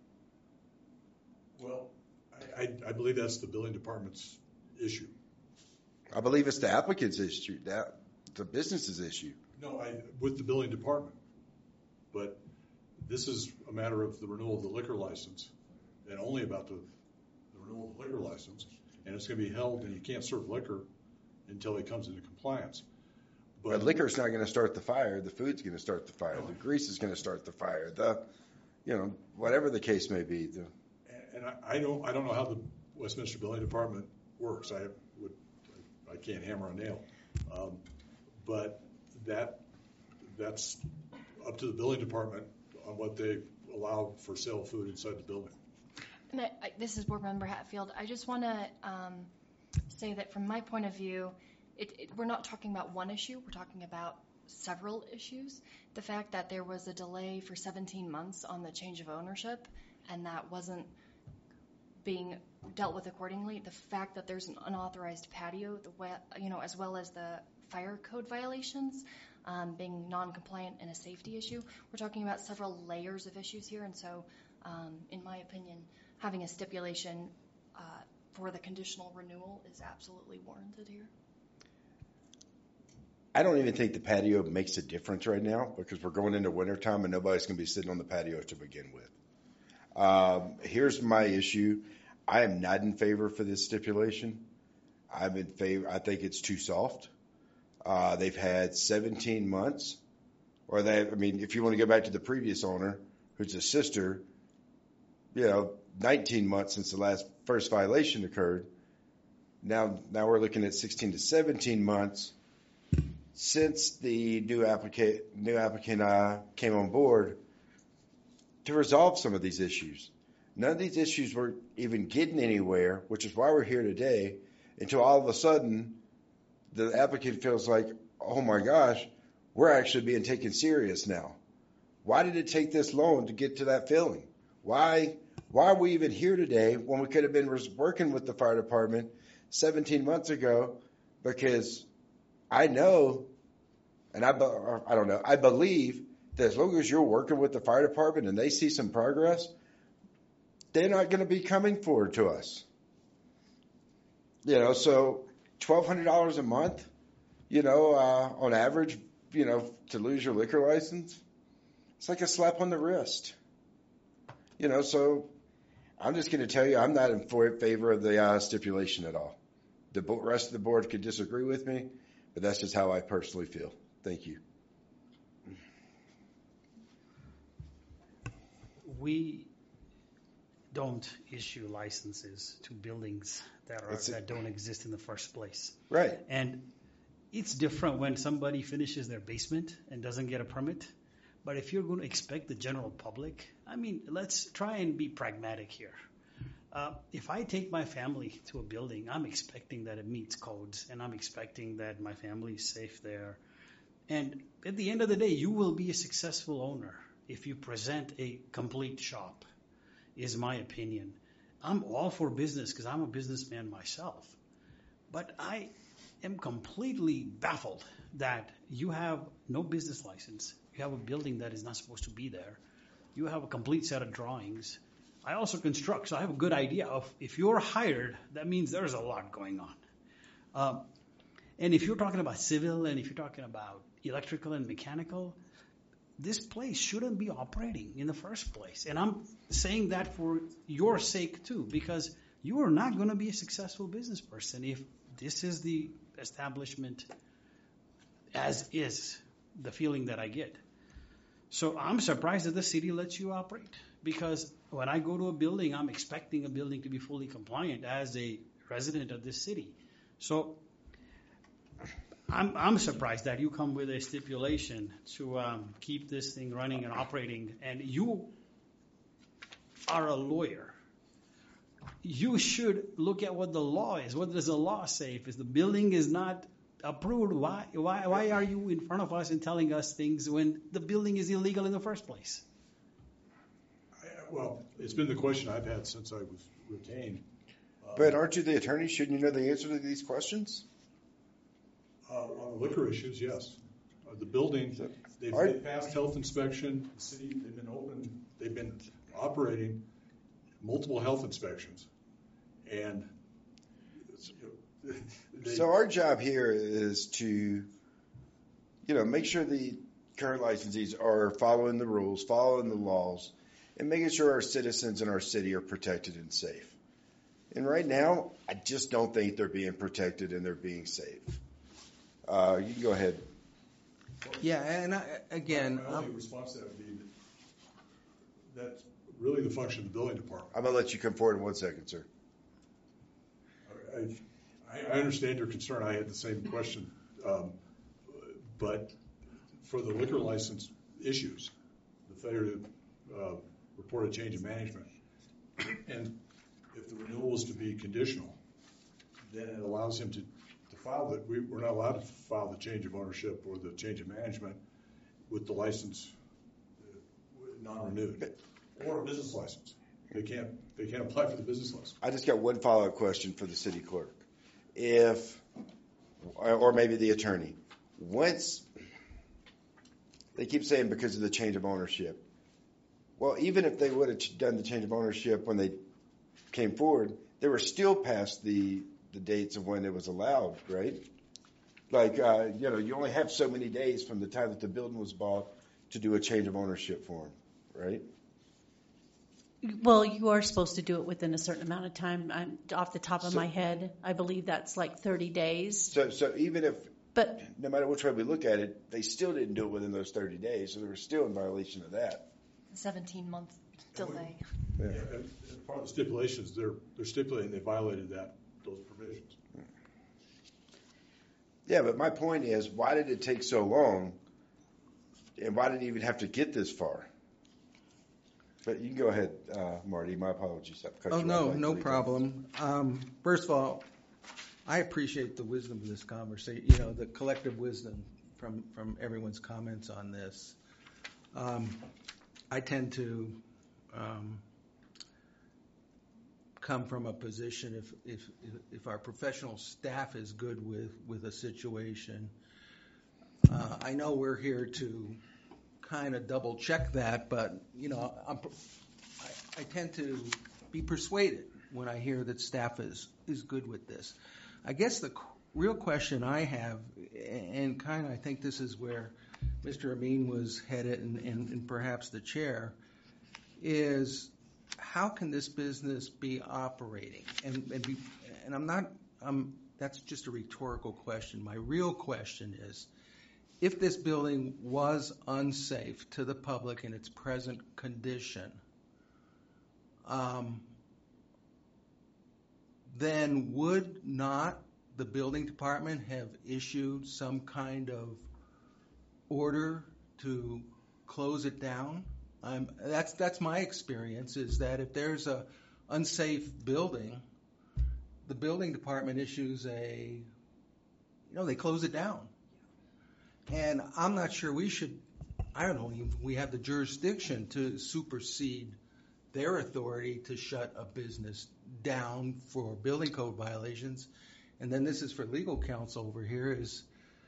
Well, I believe that's the building department's issue. I believe it's the applicant's issue, the business's issue. No, with the building department. But this is a matter of the renewal of the liquor license, and only about the renewal of the liquor license. And it's going to be held, and you can't serve liquor until it comes into compliance. But liquor's not going to start the fire. The food's going to start the fire. The grease is going to start the fire. Whatever the case may be. And I don't know how the Westminster Building Department works. I can't hammer a nail. But that's up to the building department on what they allow for sale of food inside the building. And this is Board Member Hatfield. I just want to say that from my point of view, we're not talking about one issue. We're talking about several issues. The fact that there was a delay for 17 months on the change of ownership and that wasn't being dealt with accordingly. The fact that there's an unauthorized patio, as well as the fire code violations being non-compliant and a safety issue. We're talking about several layers of issues here, and so, in my opinion, having a stipulation for the conditional renewal is absolutely warranted here. I don't even think the patio makes a difference right now because we're going into wintertime and nobody's going to be sitting on the patio to begin with. Here's my issue. I am not in favor for this stipulation. I'm in favor. I think it's too soft. They've had 17 months, if you want to go back to the previous owner, who's a sister, 19 months since the first violation occurred. Now we're looking at 16 to 17 months since the new applicant came on board to resolve some of these issues. None of these issues were even getting anywhere, which is why we're here today, until all of a sudden the applicant feels like, oh my gosh, we're actually being taken serious now. Why did it take this long to get to that feeling? Why are we even here today when we could have been working with the fire department 17 months ago? Because I know, and I believe that as long as you're working with the fire department and they see some progress, they're not going to be coming forward to us. So $1,200 a month, on average, to lose your liquor license, it's like a slap on the wrist. So I'm just going to tell you, I'm not in favor of the stipulation at all. The rest of the board could disagree with me, but that's just how I personally feel. Thank you. We don't issue licenses to buildings that don't exist in the first place. Right. And it's different when somebody finishes their basement and doesn't get a permit. But if you're going to expect the general public, let's try and be pragmatic here. If I take my family to a building, I'm expecting that it meets codes, and I'm expecting that my family is safe there. And at the end of the day, you will be a successful owner if you present a complete shop, is my opinion. I'm all for business because I'm a businessman myself. But I am completely baffled that you have no business license. You have a building that is not supposed to be there. You have a complete set of drawings. I also construct, so I have a good idea of if you're hired, that means there's a lot going on. And if you're talking about civil and if you're talking about electrical and mechanical, this place shouldn't be operating in the first place. And I'm saying that for your sake too, because you are not going to be a successful business person if this is the establishment as is, the feeling that I get. So I'm surprised that the city lets you operate, because when I go to a building, I'm expecting a building to be fully compliant as a resident of this city. So I'm surprised that you come with a stipulation to keep this thing running and operating, and you are a lawyer. You should look at what the law is. What does the law say? If the building is not approved, why are you in front of us and telling us things when the building is illegal in the first place? Well, it's been the question I've had since I was retained. But aren't you the attorney? Shouldn't you know the answer to these questions? On the liquor issues, yes. The building, they've passed health inspection. The city, they've been open. They've been operating multiple health inspections, and so our job here is to, make sure the current licensees are following the rules, following the laws, and making sure our citizens in our city are protected and safe. And right now, I just don't think they're being protected and they're being safe. You can go ahead. Yeah, and my only response to that would be that's really the function of the building department. I'm going to let you come forward in 1 second, sir. I understand your concern. I had the same question. But for the liquor license issues, the failure to report a change of management, and if the renewal is to be conditional, then it allows him to file that. We're not allowed to file the change of ownership or the change of management with the license non-renewed or a business license. They can't apply for the business license. I just got one follow-up question for the city clerk. Or maybe the attorney. Once they keep saying because of the change of ownership. Well, even if they would have done the change of ownership when they came forward, they were still past the dates of when it was allowed, right? Like, you only have so many days from the time that the building was bought to do a change of ownership form, right? Well, you are supposed to do it within a certain amount of time. Off the top of my head, I believe that's like 30 days. So even if, no matter which way we look at it, they still didn't do it within those 30 days, so they were still in violation of that. 17-month delay. Yeah. And part of the stipulations, they're stipulating they violated those provisions. Yeah, but my point is, why did it take so long, and why did it even have to get this far? But you can go ahead, Marty. My apologies. No problem. First of all, I appreciate the wisdom of this conversation, the collective wisdom from everyone's comments on this. I tend to come from a position if our professional staff is good with a situation. I know we're here to kind of double check that, but I tend to be persuaded when I hear that staff is good with this. I guess the real question I have, and kind of I think this is where Mr. Amin was headed and perhaps the chair, is how can this business be operating? And that's just a rhetorical question. My real question is, if this building was unsafe to the public in its present condition, then would not the building department have issued some kind of order to close it down? That's my experience, is that if there's a unsafe building, the building department issues they close it down. And I'm not sure we have the jurisdiction to supersede their authority to shut a business down for building code violations. And then this is for legal counsel over here, is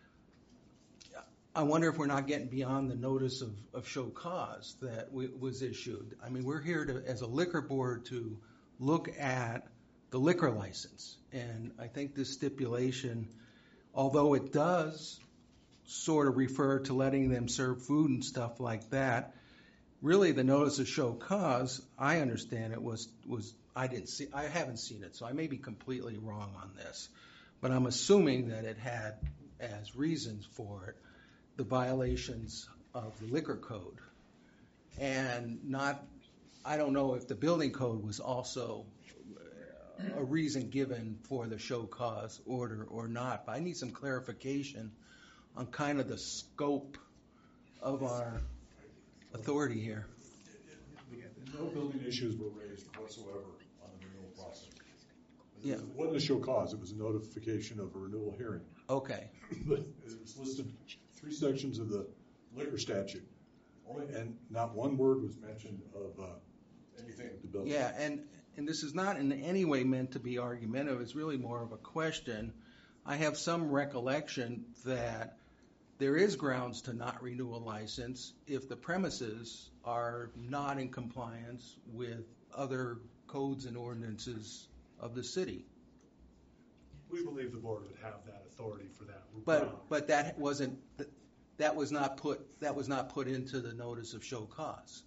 I wonder if we're not getting beyond the notice of show cause that was issued. I mean, we're here as a liquor board to look at the liquor license. And I think this stipulation, although it does sort of refer to letting them serve food and stuff like that, really the notice of show cause, I understand it was I haven't seen it, so I may be completely wrong on this, but I'm assuming that it had as reasons for it the violations of the liquor code, and I don't know if the building code was also a reason given for the show cause order or not. But I need some clarification on kind of the scope of our authority here. No building issues were raised whatsoever on the renewal process. Yeah. It wasn't a show cause, it was a notification of a renewal hearing. Okay. But it was listed 3 sections of the liquor statute, and not one word was mentioned of anything with the building. Yeah, and this is not in any way meant to be argumentative. It's really more of a question. I have some recollection that there is grounds to not renew a license if the premises are not in compliance with other codes and ordinances of the city. We believe the board would have that authority for that. But that was not put into the notice of show cause.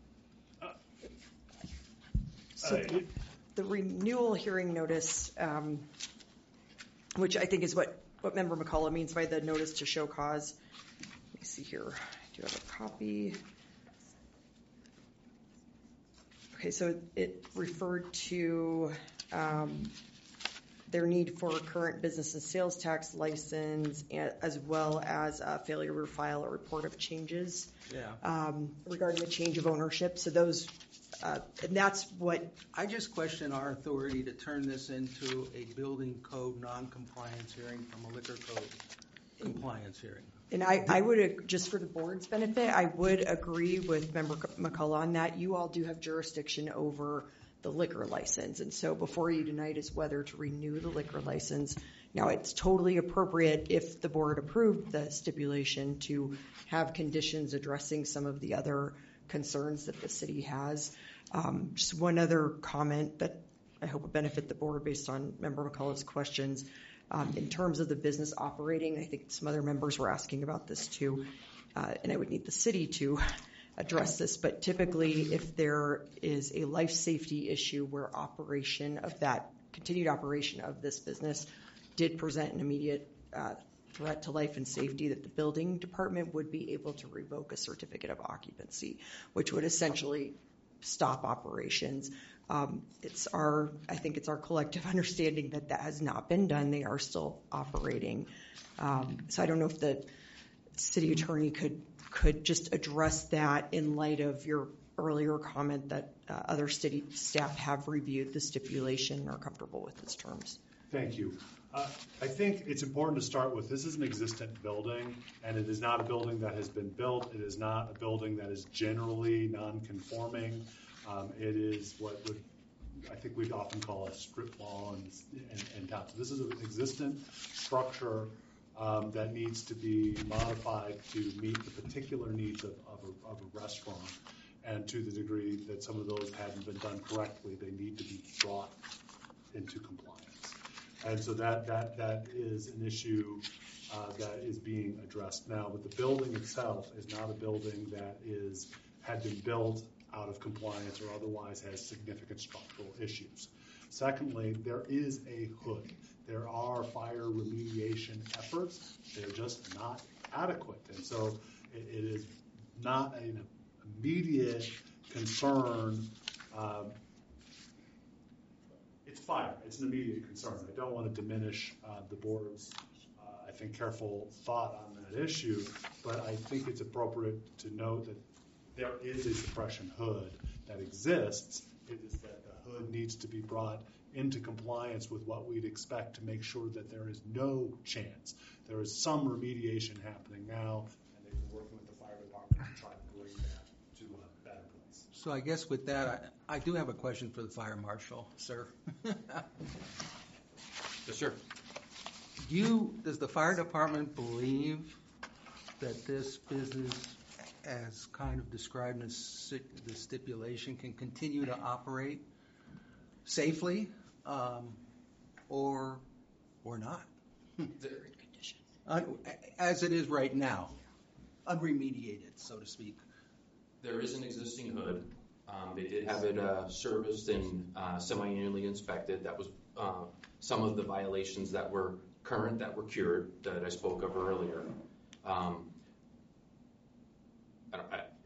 So the renewal hearing notice, which I think is what Member McCullough means by the notice to show cause. Let me see here. I do have a copy. Okay, so it referred to their need for a current business and sales tax license, as well as a failure to file a report of changes regarding the change of ownership. So those, and that's what I just question our authority to turn this into a building code non-compliance hearing from a liquor code compliance hearing. And I would, just for the board's benefit, I would agree with Member McCullough on that. You all do have jurisdiction over the liquor license. And so before you tonight is whether to renew the liquor license. Now, it's totally appropriate if the board approved the stipulation to have conditions addressing some of the other concerns that the city has. Just one other comment that I hope will benefit the board based on Member McCullough's questions. In terms of the business operating, I think some other members were asking about this too, and I would need the city to address this, but typically if there is a life safety issue where continued operation of this business did present an immediate threat to life and safety, that the building department would be able to revoke a certificate of occupancy, which would essentially stop operations. I think it's our collective understanding that that has not been done. They are still operating. So I don't know if the city attorney could just address that in light of your earlier comment that other city staff have reviewed the stipulation and are comfortable with its terms. Thank you. I think it's important to start with this is an existent building, and it is not a building that has been built. It is not a building that is generally non-conforming. It is what I think we'd often call a strip mall in town. So this is an existent structure that needs to be modified to meet the particular needs of a restaurant. And to the degree that some of those hadn't been done correctly, they need to be brought into compliance. And so that is an issue that is being addressed now. But the building itself is not a building that had been built out of compliance or otherwise has significant structural issues. Secondly, there is a hood. There are fire remediation efforts. They're just not adequate. And so it is not an immediate concern. It's fire. It's an immediate concern. I don't want to diminish the board's, I think, careful thought on that issue, but I think it's appropriate to note that there is a suppression hood that exists. It is that the hood needs to be brought into compliance with what we'd expect to make sure that there is no chance. There is some remediation happening now, and they've been working with the fire department to try to bring that to a better place. So I guess with that, I do have a question for the fire marshal, sir. Yes, sir. Does the fire department believe that this business, as kind of described in the stipulation, can continue to operate safely, or not? As it is right now, unremediated, so to speak. There is an existing hood. They did have it serviced and semi-annually inspected. That was some of the violations that were current, that were cured, that I spoke of earlier.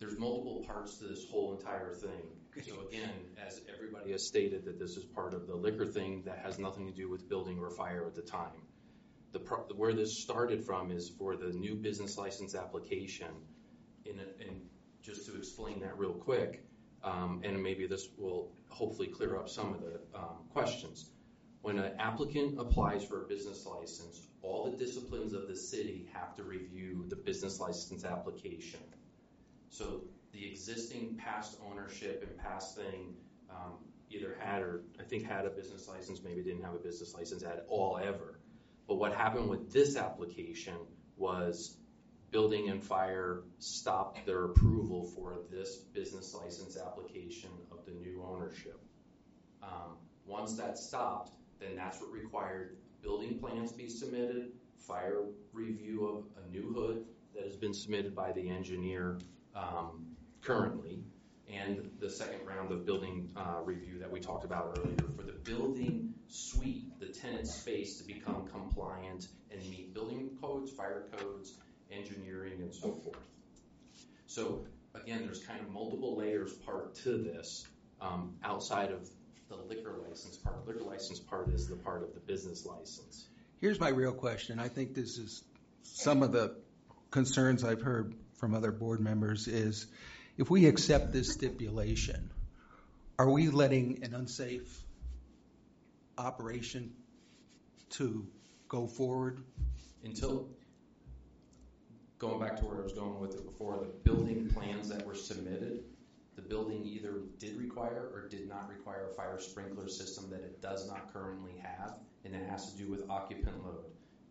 there's multiple parts to this whole entire thing. So again, as everybody has stated, that this is part of the liquor thing that has nothing to do with building or fire at the time. Where this started from is for the new business license application, and just to explain that real quick, and maybe this will hopefully clear up some of the questions. When an applicant applies for a business license, all the disciplines of the city have to review the business license application. So the existing past ownership and past thing either had or I think had a business license, maybe didn't have a business license at all ever. But what happened with this application was Building and Fire stopped their approval for this business license application of the new ownership. Once that stopped, then that's what required building plans be submitted, fire review of a new hood that has been submitted by the engineer currently, and the second round of building review that we talked about earlier for the building suite, the tenant space to become compliant and meet building codes, fire codes, engineering, and so forth. So again, there's kind of multiple layers part to this outside of the liquor license part. The liquor license part is the part of the business license. Here's my real question. I think this is some of the concerns I've heard from other board members is if we accept this stipulation, are we letting an unsafe operation to go forward? Until, going back to where I was going with it before, the building plans that were submitted, the building either did require or did not require a fire sprinkler system that it does not currently have, and it has to do with occupant load.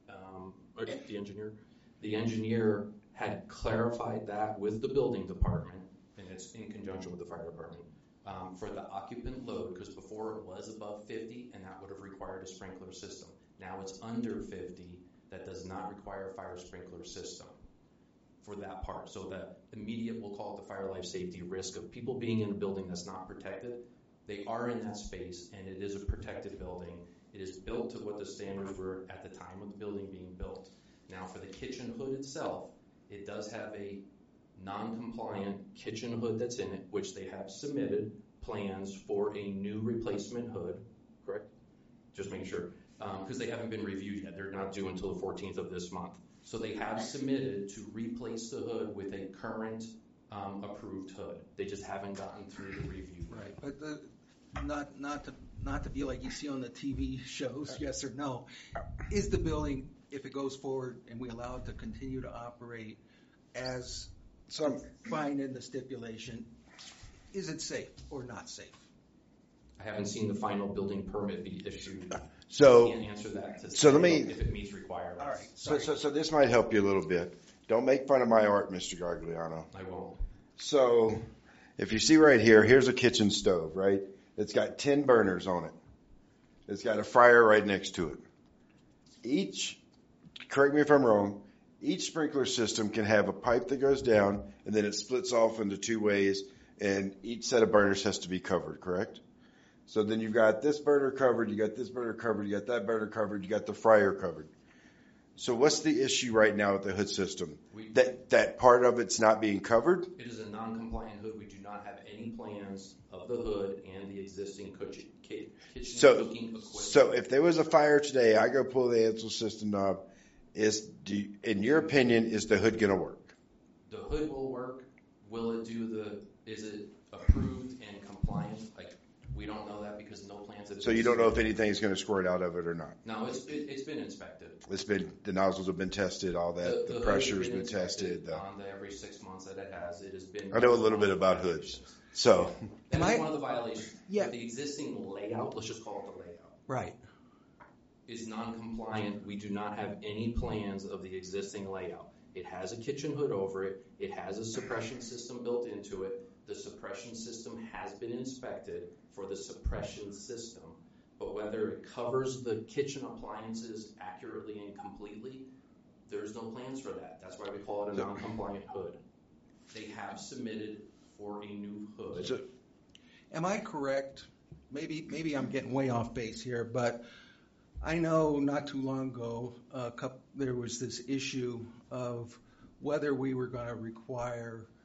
The engineer had clarified that with the building department, and it's in conjunction with the fire department, for the occupant load, because before it was above 50, and that would have required a sprinkler system. Now it's under 50, that does not require a fire sprinkler system for that part. So the immediate, we'll call it the fire life safety risk of people being in a building that's not protected, they are in that space, and it is a protected building. It is built to what the standards were at the time of the building being built. Now for the kitchen hood itself, it does have a non-compliant kitchen hood that's in it, which they have submitted plans for a new replacement hood, correct? Just making sure, because they haven't been reviewed yet. They're not due until the 14th of this month. So they have submitted to replace the hood with a current approved hood. They just haven't gotten through the review. Right, but not to be like you see on the TV shows, yes or no. Is the building, if it goes forward and we allow it to continue to operate as defined in the stipulation, is it safe or not safe? I haven't seen the final building permit be issued. So, I can't answer that if it meets requirements. All right. So this might help you a little bit. Don't make fun of my art, Mr. Gargliano. I won't. So if you see right here, here's a kitchen stove, right? It's got 10 burners on it. It's got a fryer right next to it. Each, correct me if I'm wrong, each sprinkler system can have a pipe that goes down and then it splits off into two ways, and each set of burners has to be covered, correct? So then you've got this burner covered, you got this burner covered, you got that burner covered, you got the fryer covered. So what's the issue right now with the hood system? That part of it's not being covered? It is a non-compliant hood. We do not have any plans of the hood and the existing kitchen cooking equipment. So if there was a fire today, I go pull the Ansel system knob, in your opinion, is the hood going to work? The hood will work. Will it is it approved and compliant? We don't know that because no plans have been. So you don't know if anything's going to squirt out of it or not? No, it's been inspected. The nozzles have been tested, all that. The pressure's been tested. On the every 6 months that it has been. I know a little bit about hoods. So. That's one of the violations. Yeah. The existing layout, let's just call it the layout. Right. Is non-compliant. We do not have any plans of the existing layout. It has a kitchen hood over it. It has a suppression system built into it. The suppression system has been inspected for the suppression system, but whether it covers the kitchen appliances accurately and completely, there's no plans for that. That's why we call it a non-compliant hood. They have submitted for a new hood. Am I correct? Maybe I'm getting way off base here, but I know not too long ago there was this issue of whether we were going to require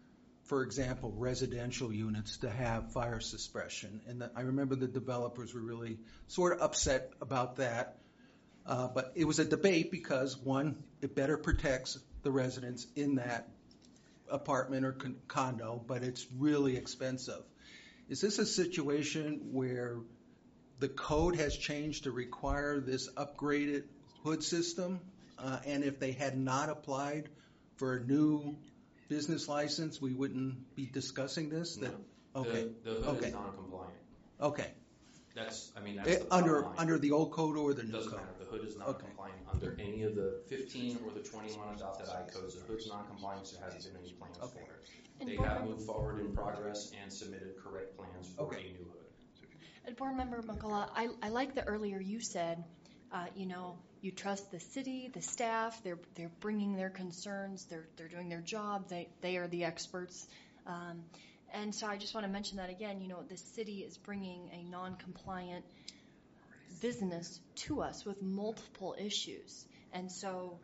for example, residential units to have fire suppression. And I remember the developers were really sort of upset about that. But it was a debate because, one, it better protects the residents in that apartment or condo, but it's really expensive. Is this a situation where the code has changed to require this upgraded hood system? And if they had not applied for a new business license, we wouldn't be discussing this? No. Okay. The hood Okay. is non-compliant. Okay. That's the bottom line. Under the old code or the new Doesn't code? matter. The hood is not compliant under any of the 15 or the 21 adopted I-codes. The hood's not compliant, so there hasn't been any plans for it. And They have moved forward in progress and submitted correct plans for a new hood. And Board Member McCullough, I like that earlier you said, you trust the city, the staff. They're bringing their concerns. They're doing their job. They are the experts. And so I just want to mention that again. The city is bringing a non-compliant business to us with multiple issues. And so,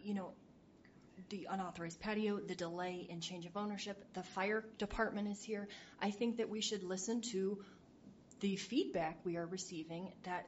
the unauthorized patio, the delay in change of ownership, the fire department is here. I think that we should listen to the feedback we are receiving that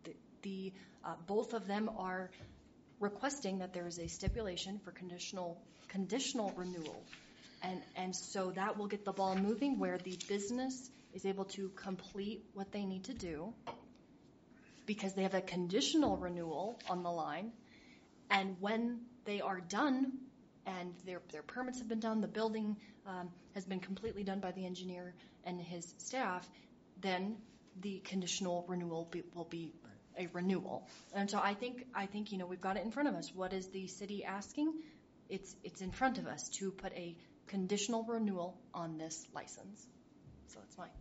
both of them are requesting that there is a stipulation for conditional renewal. And so that will get the ball moving where the business is able to complete what they need to do because they have a conditional renewal on the line. And when they are done and their permits have been done, the building has been completely done by the engineer and his staff, then the conditional renewal will be a renewal. And so I think we've got it in front of us. What is the city asking? It's in front of us to put a conditional renewal on this license. So that's fine.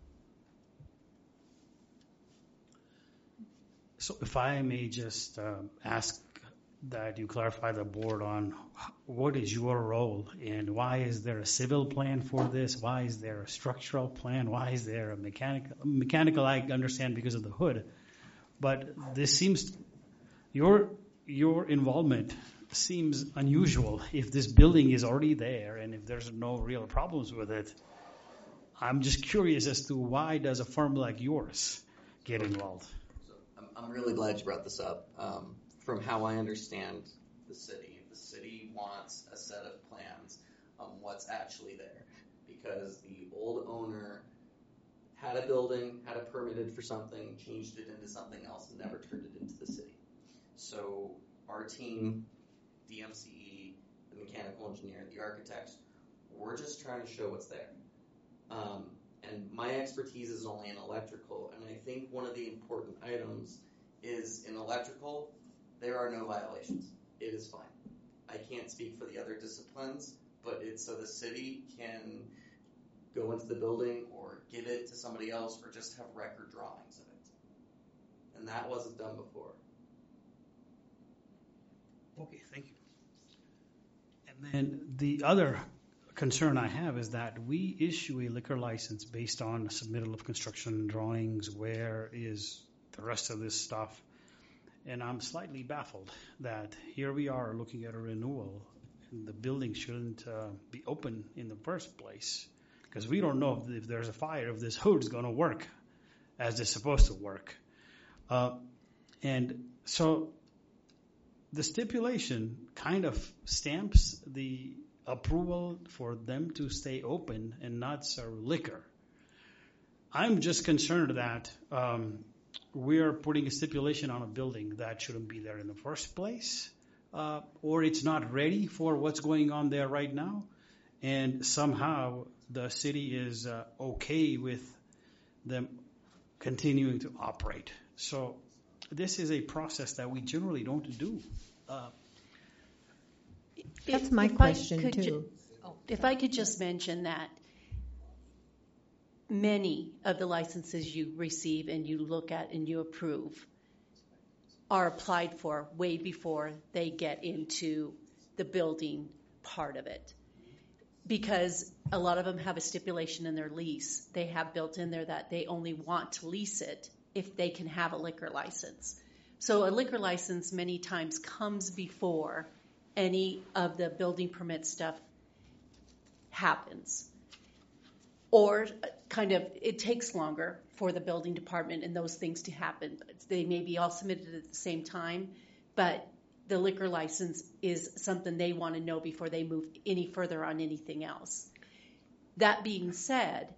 So if I may just ask that you clarify the board on what is your role and why is there a civil plan for this? Why is there a structural plan? Why is there a mechanical? I understand because of the hood, but this seems your involvement seems unusual. If this building is already there and if there's no real problems with it, I'm just curious as to why does a firm like yours get involved? I'm really glad you brought this up. From how I understand the city wants a set of plans on what's actually there because the old owner had a building, had it permitted for something, changed it into something else, and never turned it into the city. So our team, the MCE, the mechanical engineer, the architects, we're just trying to show what's there. And my expertise is only in electrical, and I think one of the important items is in electrical, there are no violations. It is fine. I can't speak for the other disciplines, but it's so the city can go into the building or give it to somebody else or just have record drawings of it. And that wasn't done before. Okay, thank you. And then the other concern I have is that we issue a liquor license based on the submittal of construction drawings. Where is the rest of this stuff? And I'm slightly baffled that here we are looking at a renewal and the building shouldn't be open in the first place because we don't know if there's a fire, if this hood's going to work as it's supposed to work. And so the stipulation kind of stamps the approval for them to stay open and not serve liquor. I'm just concerned that we're putting a stipulation on a building that shouldn't be there in the first place, or it's not ready for what's going on there right now, and somehow the city is okay with them continuing to operate. So this is a process that we generally don't do. That's my question too. If I could just mention that many of the licenses you receive and you look at and you approve are applied for way before they get into the building part of it. Because a lot of them have a stipulation in their lease. They have built in there that they only want to lease it if they can have a liquor license. So a liquor license many times comes before any of the building permit stuff happens. or kind of it takes longer for the building department and those things to happen. They may be all submitted at the same time, but the liquor license is something they want to know before they move any further on anything else. That being said,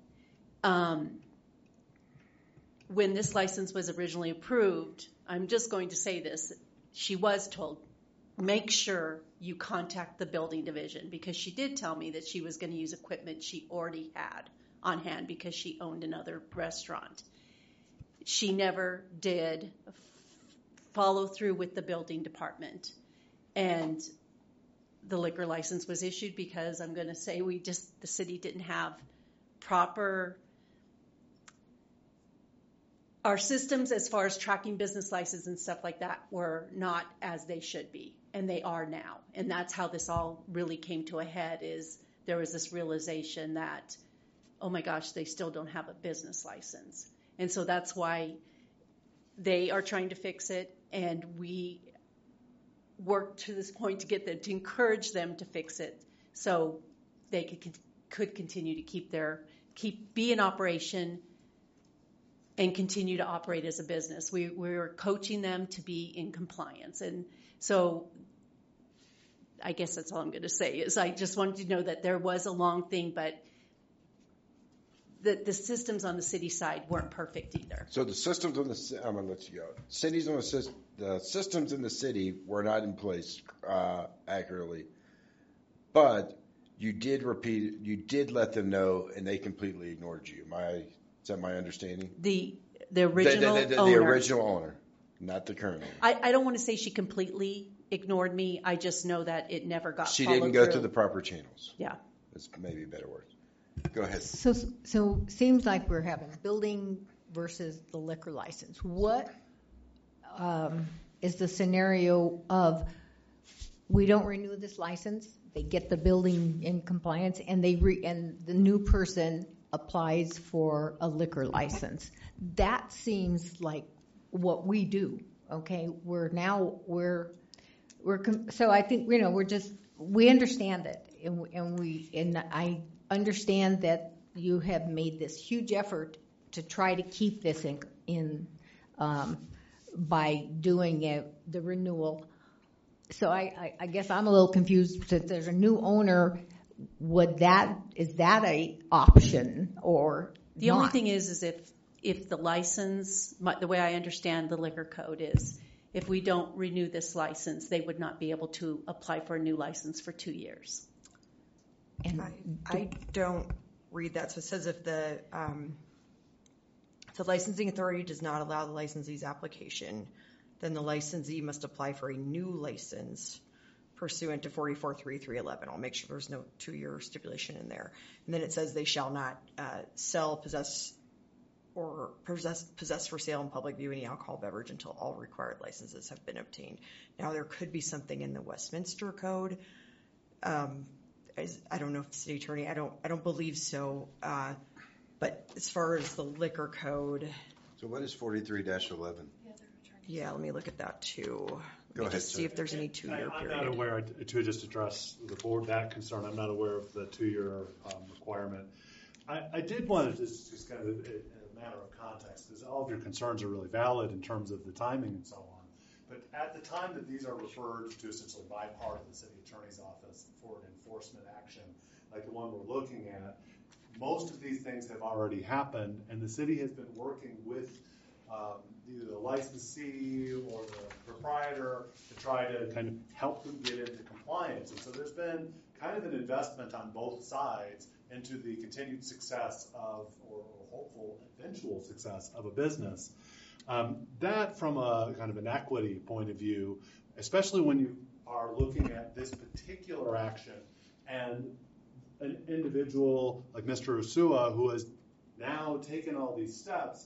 when this license was originally approved, I'm just going to say this, she was told, make sure you contact the building division, because she did tell me that she was going to use equipment she already had on hand because she owned another restaurant. She never did follow through with the building department, and the liquor license was issued because I'm going to say the city didn't have proper, our systems as far as tracking business licenses and stuff like that were not as they should be, and they are now. And that's how this all really came to a head, is there was this realization that, oh my gosh, they still don't have a business license. And so that's why they are trying to fix it, and we worked to this point to get them, to encourage them to fix it so they could continue to be in operation and continue to operate as a business. We were coaching them to be in compliance. And so I guess that's all I'm going to say, is I just wanted you to know that there was a long thing, but the systems on the city side weren't perfect either. So the systems on the, I'm going to let you go. The systems in the city were not in place accurately, but you did let them know, and they completely ignored you. Is that my understanding? The original owner. The original owner, not the current owner. I don't want to say she completely ignored me. I just know that it never got She followed didn't go through. through the proper channels. Yeah. That's maybe a better word. Go ahead. So seems like we're having building versus the liquor license. What is the scenario of we don't renew this license, they get the building in compliance, and and the new person applies for a liquor license? That seems like what we do. Okay, so I think we understand it, and I understand that you have made this huge effort to try to keep this in by doing the renewal. So I guess I'm a little confused. That there's a new owner, is that a option or the not? only thing is if the license, the way I understand the liquor code is, if we don't renew this license, they would not be able to apply for a new license for 2 years. And I don't read that. So it says if the licensing authority does not allow the licensee's application, then the licensee must apply for a new license pursuant to 44.3.311. I'll make sure there's no 2-year stipulation in there. And then it says they shall not sell, possess for sale in public view any alcohol beverage until all required licenses have been obtained. Now there could be something in the Westminster Code. I don't know if the city attorney, I don't believe so. But as far as the liquor code. So what is 43-11? Yeah, let me look at that too. Go ahead, see if there's any 2-year period. I'm not aware, to just address the board that concern, I'm not aware of the 2-year requirement. I did want to just kind of, in a matter of context, because all of your concerns are really valid in terms of the timing and so on. But at the time that these are referred to essentially by part of the city attorney's office for an enforcement action, like the one we're looking at, most of these things have already happened, and the city has been working with either the licensee or the proprietor to try to kind of help them get into compliance. And so there's been kind of an investment on both sides into the continued success of, or hopeful eventual success of a business. That from a kind of an equity point of view, especially when you are looking at this particular action and an individual like Mr. Usua who has now taken all these steps,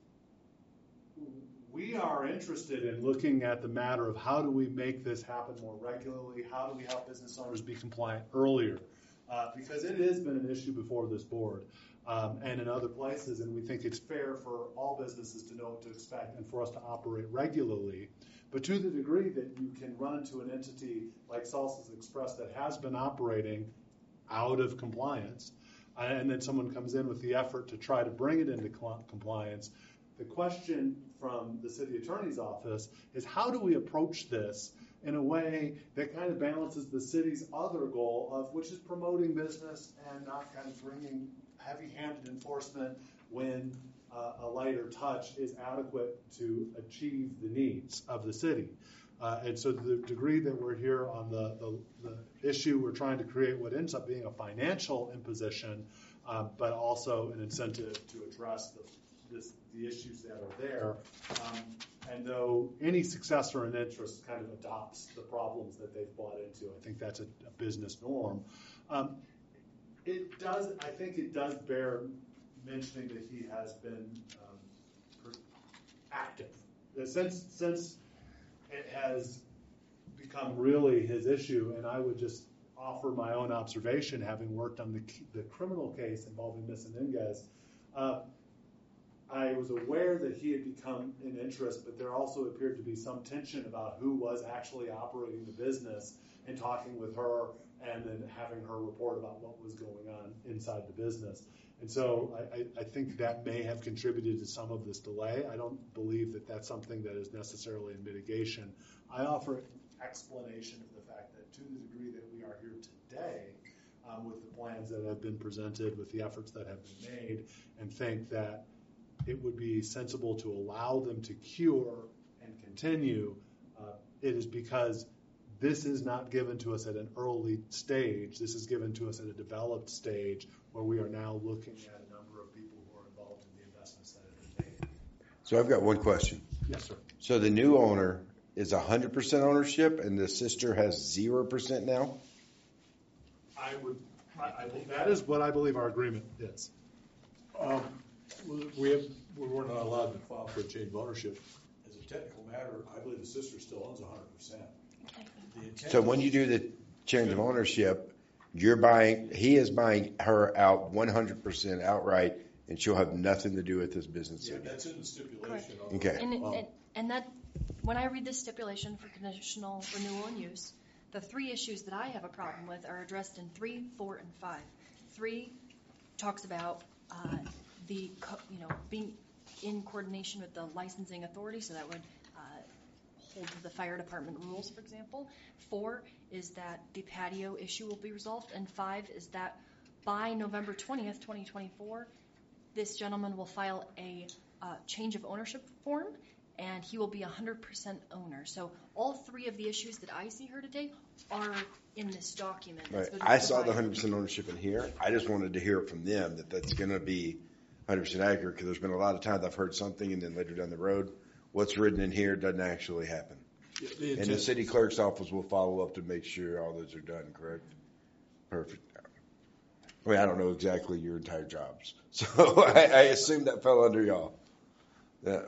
we are interested in looking at the matter of how do we make this happen more regularly, how do we help business owners be compliant earlier, because it has been an issue before this board and in other places, and we think it's fair for all businesses to know what to expect and for us to operate regularly. But to the degree that you can run into an entity like Salsa's Express that has been operating out of compliance, and then someone comes in with the effort to try to bring it into compliance. The question from the city attorney's office is, how do we approach this in a way that kind of balances the city's other goal of, which is promoting business and not kind of bringing heavy-handed enforcement when a lighter touch is adequate to achieve the needs of the city. And so to the degree that we're here on the issue, we're trying to create what ends up being a financial imposition, but also an incentive to address the issues that are there. And though any successor in interest kind of adopts the problems that they've bought into, I think that's a business norm. I think it does bear mentioning that he has been active. Since it has become really his issue, and I would just offer my own observation, having worked on the criminal case involving Ms. Iniguez, I was aware that he had become an interest, but there also appeared to be some tension about who was actually operating the business, and talking with her and then having her report about what was going on inside the business. And so I think that may have contributed to some of this delay. I don't believe that that's something that is necessarily in mitigation. I offer an explanation of the fact that to the degree that we are here today with the plans that have been presented, with the efforts that have been made, and think that it would be sensible to allow them to cure and continue, it is because this is not given to us at an early stage. This is given to us at a developed stage where we are now looking at a number of people who are involved in the investments that have been made. So I've got one question. Yes, sir. So the new owner is 100% ownership, and the sister has 0% now? That is what I believe our agreement is. We were not allowed to file for a change of ownership. As a technical matter, I believe the sister still owns 100%. So when you do the change of ownership, he is buying her out 100% outright, and she'll have nothing to do with this business. Yeah, that's in the stipulation. Okay. And that, when I read this stipulation for conditional renewal and use, the three issues that I have a problem with are addressed in 3, 4, and 5. 3 talks about being in coordination with the licensing authority, so that would hold to the fire department rules, for example. 4 is that the patio issue will be resolved, and 5 is that by November 20th, 2024, this gentleman will file a change of ownership form, and he will be 100% owner. So all 3 of the issues that I see here today are in this document. Right. I saw the 100% ownership in here. I just wanted to hear it from them that that's going to be 100% accurate, because there's been a lot of times I've heard something and then later down the road, what's written in here doesn't actually happen. Yeah, and the city clerk's office will follow up to make sure all those are done, correct? Perfect. I mean, I don't know exactly your entire jobs, so I assume that fell under y'all. Yeah.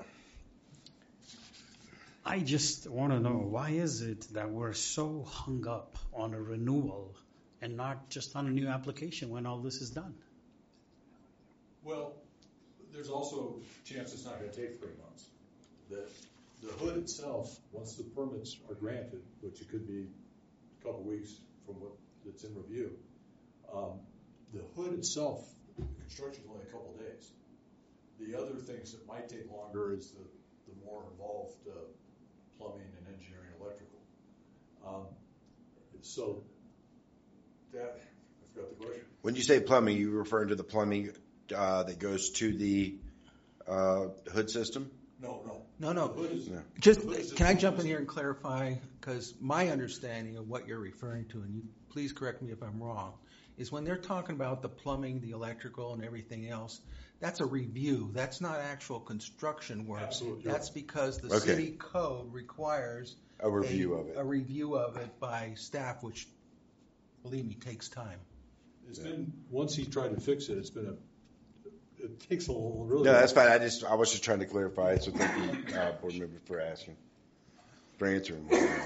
I just want to know, why is it that we're so hung up on a renewal and not just on a new application when all this is done? Well, there's also a chance it's not going to take 3 months. The hood itself, once the permits are granted, which it could be a couple weeks from what that's in review, the hood itself, the construction is only a couple days. The other things that might take longer is the more involved plumbing and engineering, electrical. So that, I forgot the question. When you say plumbing, you referring to the plumbing that goes to the hood system? No. Can I jump in here and clarify? Because my understanding of what you're referring to, and you please correct me if I'm wrong, is when they're talking about the plumbing, the electrical, and everything else, that's a review. That's not actual construction work. Absolutely. That's because the city code requires a review of it by staff, which, believe me, takes time. It's been, once he tried to fix it, it takes a little, really. No, that's fine. I was just trying to clarify it, so thank you, board member, for answering.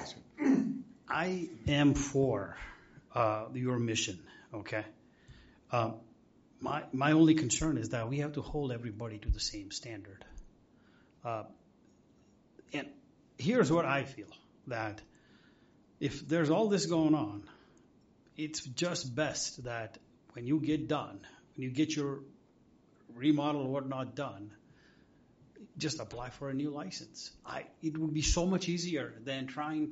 I am for your mission, okay? My only concern is that we have to hold everybody to the same standard. And here's what I feel, that if there's all this going on, it's just best that when you get done when you get your remodel or whatnot done, just apply for a new license. It would be so much easier than trying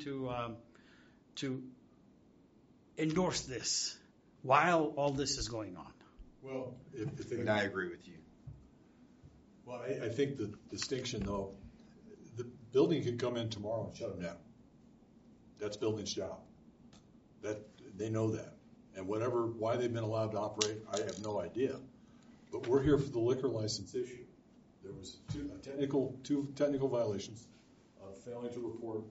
to endorse this while all this is going on. Well, And I agree with you. Well, I think the distinction, though, the building could come in tomorrow and shut them down. That's building's job. That they know that, and why they've been allowed to operate, I have no idea. But we're here for the liquor license issue. There was two technical violations of failing to report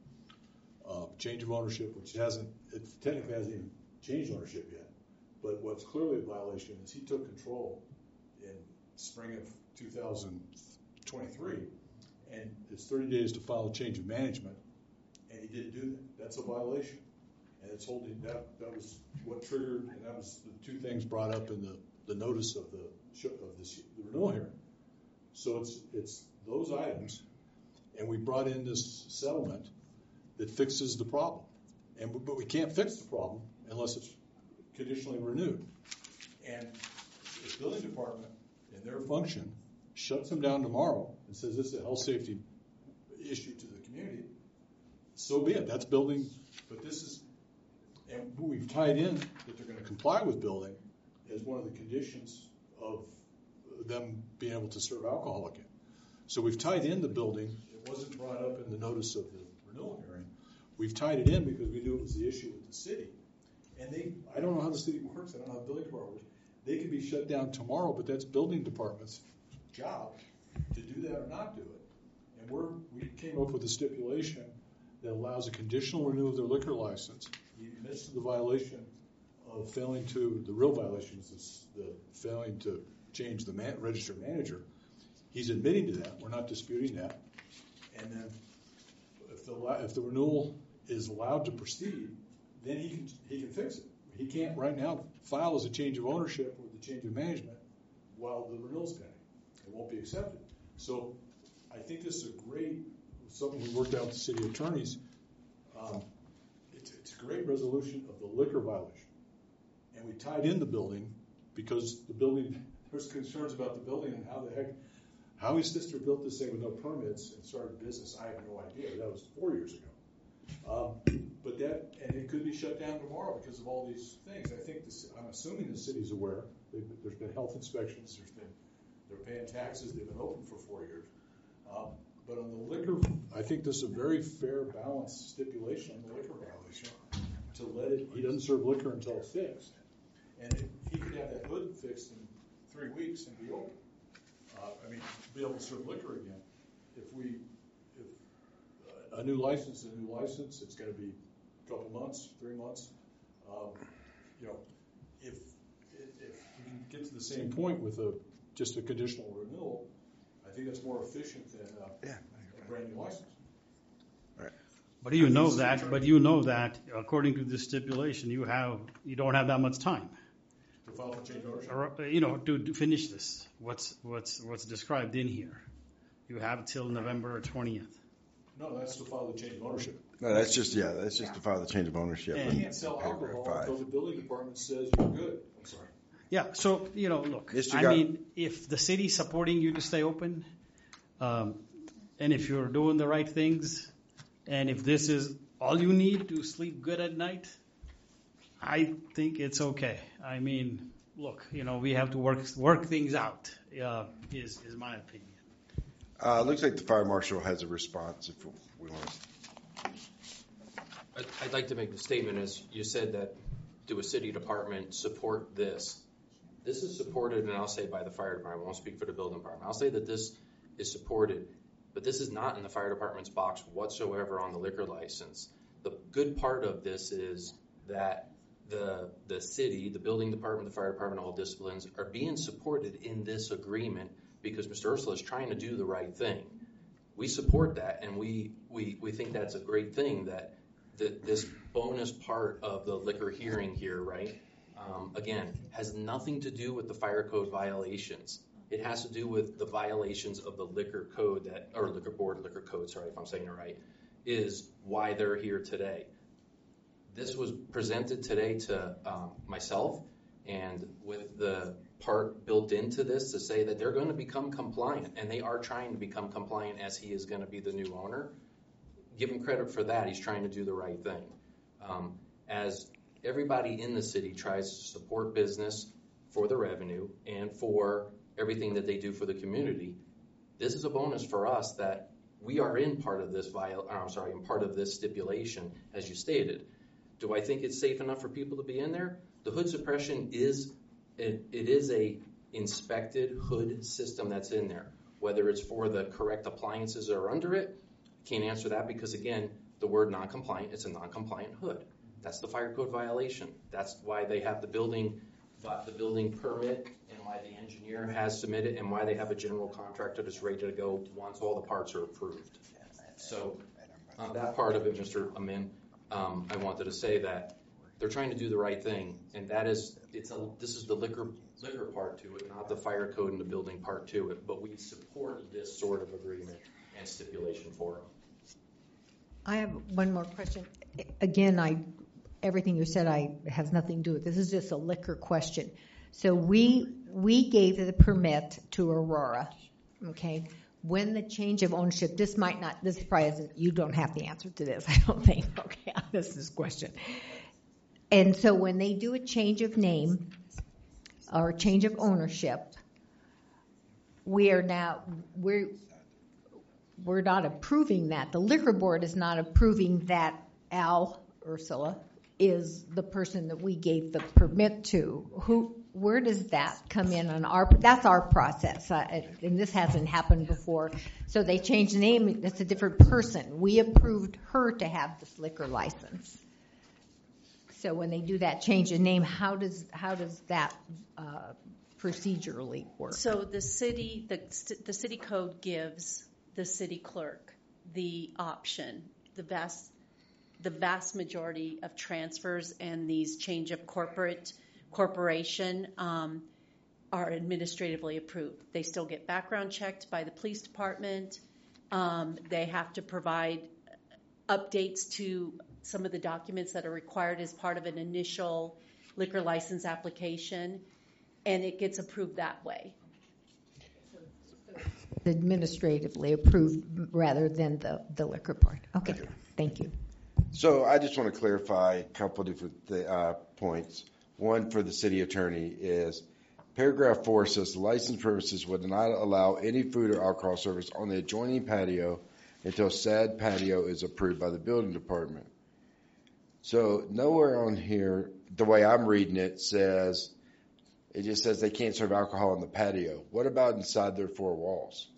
change of ownership, which technically hasn't even changed ownership yet. But what's clearly a violation is he took control in spring of 2023, and it's 30 days to file a change of management, and he didn't do that. That's a violation, and it's holding that was what triggered, and that was the two things brought up in the notice of the renewal hearing. So it's those items, and we brought in this settlement that fixes the problem, but we can't fix the problem unless it's conditionally renewed. And the building department, in their function, shuts them down tomorrow and says this is a health safety issue to the community. So be it. That's building, but this is, and we've tied in that they're going to comply with building as one of the conditions of them being able to serve alcohol again. So we've tied in the building. It wasn't brought up in the notice of the renewal hearing. We've tied it in because we knew it was the issue with the city. And I don't know how the city works. I don't know how the building department works. They could be shut down tomorrow, but that's building department's job to do that or not do it. And we came up with a stipulation that allows a conditional renewal of their liquor license. He admits to the violation of failing to, the real violation is the failing to change the registered manager. He's admitting to that. We're not disputing that. And then if the renewal is allowed to proceed, then he can fix it. He can't right now file as a change of ownership or the change of management while the renewal's pending. It won't be accepted. So I think this is something we worked out with the city attorneys. It's a great resolution of the liquor violation. And we tied in the building because there's concerns about the building and how his sister built this thing with no permits and started business. I have no idea. That was 4 years ago. And it could be shut down tomorrow because of all these things. I'm assuming the city's aware. There's been health inspections. They're paying taxes. They've been open for 4 years. But on the liquor, I think this is a very fair, balanced stipulation on the liquor violation he doesn't serve liquor until it's fixed. And he could have that hood fixed in 3 weeks and be open. Be able to serve liquor again. If a new license, it's going to be a couple months, 3 months. If we can get to the same point with just a conditional renewal, I think that's more efficient than a brand new license. Right. But you know that according to the stipulation, you don't have that much time To file for change of ownership? to finish this. What's described in here. You have till November 20th. No, that's to file the change of ownership. No, that's just to file the change of ownership. And You can't sell alcohol until the building department says you're good. I'm sorry. Yeah, so, look, if the city's supporting you to stay open, and if you're doing the right things, and if this is all you need to sleep good at night, I think it's okay. Look, we have to work things out, is my opinion. Looks like the fire marshal has a response if we want to. I'd like to make the statement, as you said, that do a city department support this? This is supported, and I'll say by the fire department. I won't speak for the building department. I'll say that this is supported, but this is not in the fire department's box whatsoever on the liquor license. The good part of this is that the city, the building department, the fire department, all disciplines are being supported in this agreement because Mr. Ursula is trying to do the right thing. We support that, and we think that's a great thing that this bonus part of the liquor hearing here, right, again, has nothing to do with the fire code violations. It has to do with the violations of the liquor code or liquor board, liquor code, sorry if I'm saying it right, is why they're here today. This was presented today to myself, and with the part built into this to say that they're going to become compliant, and they are trying to become compliant as he is going to be the new owner. Give him credit for that. He's trying to do the right thing. As everybody in the city tries to support business for the revenue and for everything that they do for the community, this is a bonus for us that we are in part of this in part of this stipulation, as you stated. Do I think it's safe enough for people to be in there? The hood suppression is a inspected hood system that's in there. Whether it's for the correct appliances that are under it, I can't answer that because, again, the word non-compliant, it's a non-compliant hood. That's the fire code violation. That's why they have the building permit and why the engineer has submitted and why they have a general contractor that's ready to go once all the parts are approved. So on that part of it, Mr. Amin, I wanted to say that they're trying to do the right thing, and this is the liquor part to it, not the fire code and the building part to it, but we support this sort of agreement and stipulation for them. I have one more question. Again, everything you said has nothing to do with this. Is just a liquor question. So we gave the permit to Aurora, okay? When the change of ownership, this probably isn't, you don't have the answer to this, I don't think, okay, on this question. And so when they do a change of name or a change of ownership, we're not approving that. The liquor board is not approving that Ursula is the person that we gave the permit to. Where does that come in on that's our process, and this hasn't happened before. So they changed the name, it's a different person. We approved her to have this liquor license. So when they do that change of name, how does that procedurally work? So the city code gives the city clerk the option. The vast majority of transfers and these change of corporation are administratively approved. They still get background checked by the police department. They have to provide updates to some of the documents that are required as part of an initial liquor license application, and it gets approved that way. Administratively approved rather than the liquor part. Okay, thank you. So I just want to clarify a couple different points. One for the city attorney is paragraph 4 says the licensed premises would not allow any food or alcohol service on the adjoining patio until said patio is approved by the building department. So nowhere on here, the way I'm reading it, it just says they can't serve alcohol on the patio. What about inside their four walls?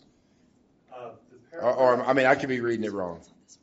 Or I could be reading it wrong.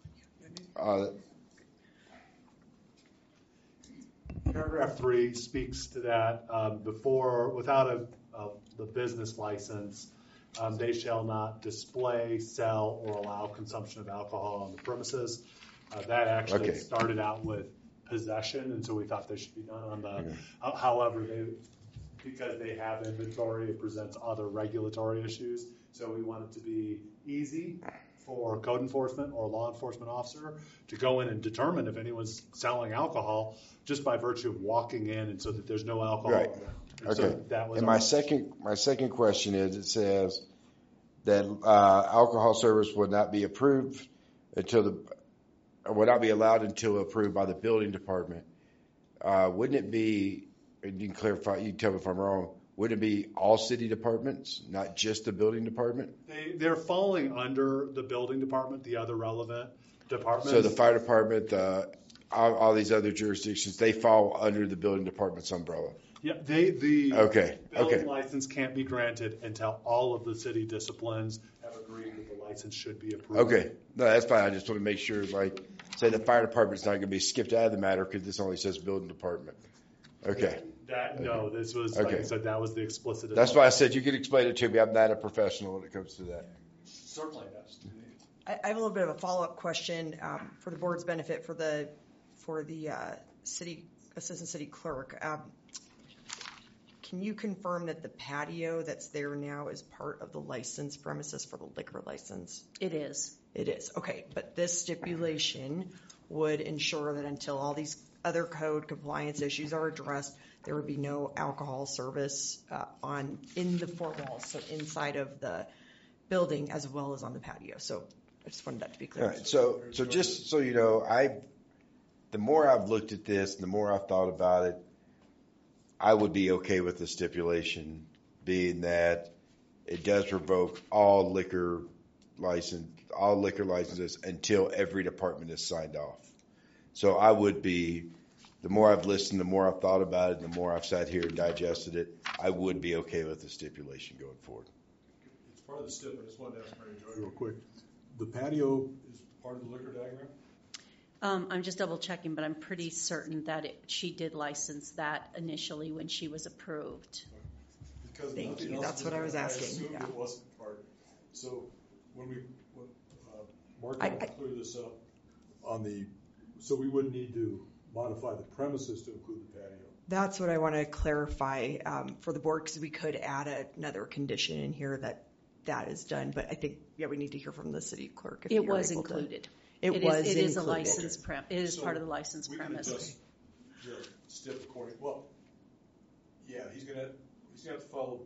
Paragraph 3 speaks to that. Without the business license, they shall not display, sell, or allow consumption of alcohol on the premises. That actually started out with possession, and so we thought they should be done on the. However, because they have inventory, it presents other regulatory issues. So we want it to be easy for code enforcement or law enforcement officer to go in and determine if anyone's selling alcohol just by virtue of walking in, and so that there's no alcohol. Right. And okay. So that was and my second question is, it says that alcohol service would not be approved would not be allowed until approved by the building department. Wouldn't it be? And you can clarify. You can tell me if I'm wrong. Would it be all city departments, not just the building department? They're falling under the building department, the other relevant departments. So the fire department, all these other jurisdictions, they fall under the building department's umbrella. Yeah, the building license can't be granted until all of the city disciplines have agreed that the license should be approved. Okay, no, that's fine. I just want to make sure, say the fire department's not going to be skipped out of the matter because this only says building department. Okay. No, this was, like I said, that was the explicit. That's why I said you could explain it to me. I'm not a professional when it comes to that. Certainly, yes. I have a little bit of a follow-up question for the board's benefit for the assistant city clerk. Can you confirm that the patio that's there now is part of the licensed premises for the liquor license? It is. It is. Okay, but this stipulation would ensure that until all these other code compliance issues are addressed, there would be no alcohol service in the four walls, so inside of the building as well as on the patio. So I just wanted that to be clear. All right, so just so you know, the more I've looked at this, the more I've thought about it, I would be okay with the stipulation being that it does revoke all liquor licenses until every department is signed off. So I would be, the more I've listened, the more I've thought about it, the more I've sat here and digested it, I would be okay with the stipulation going forward. It's part of the stip. I just wanted to ask Mary Jo real quick. The patio is part of the liquor diagram? I'm just double checking, but I'm pretty certain that she did license that initially when she was approved. Because Thank you. That's what I was asking. I assumed Yeah. it wasn't part. So when Mark will clear this up so we wouldn't need to modify the premises to include the patio. That's what I want to clarify for the board, because we could add another condition in here that is done. But I think, we need to hear from the city clerk. If It you're was able to. included. It was is included. a licensed It is So part of the licensed premise. We can adjust the stip according. Well, yeah, he's gonna have to follow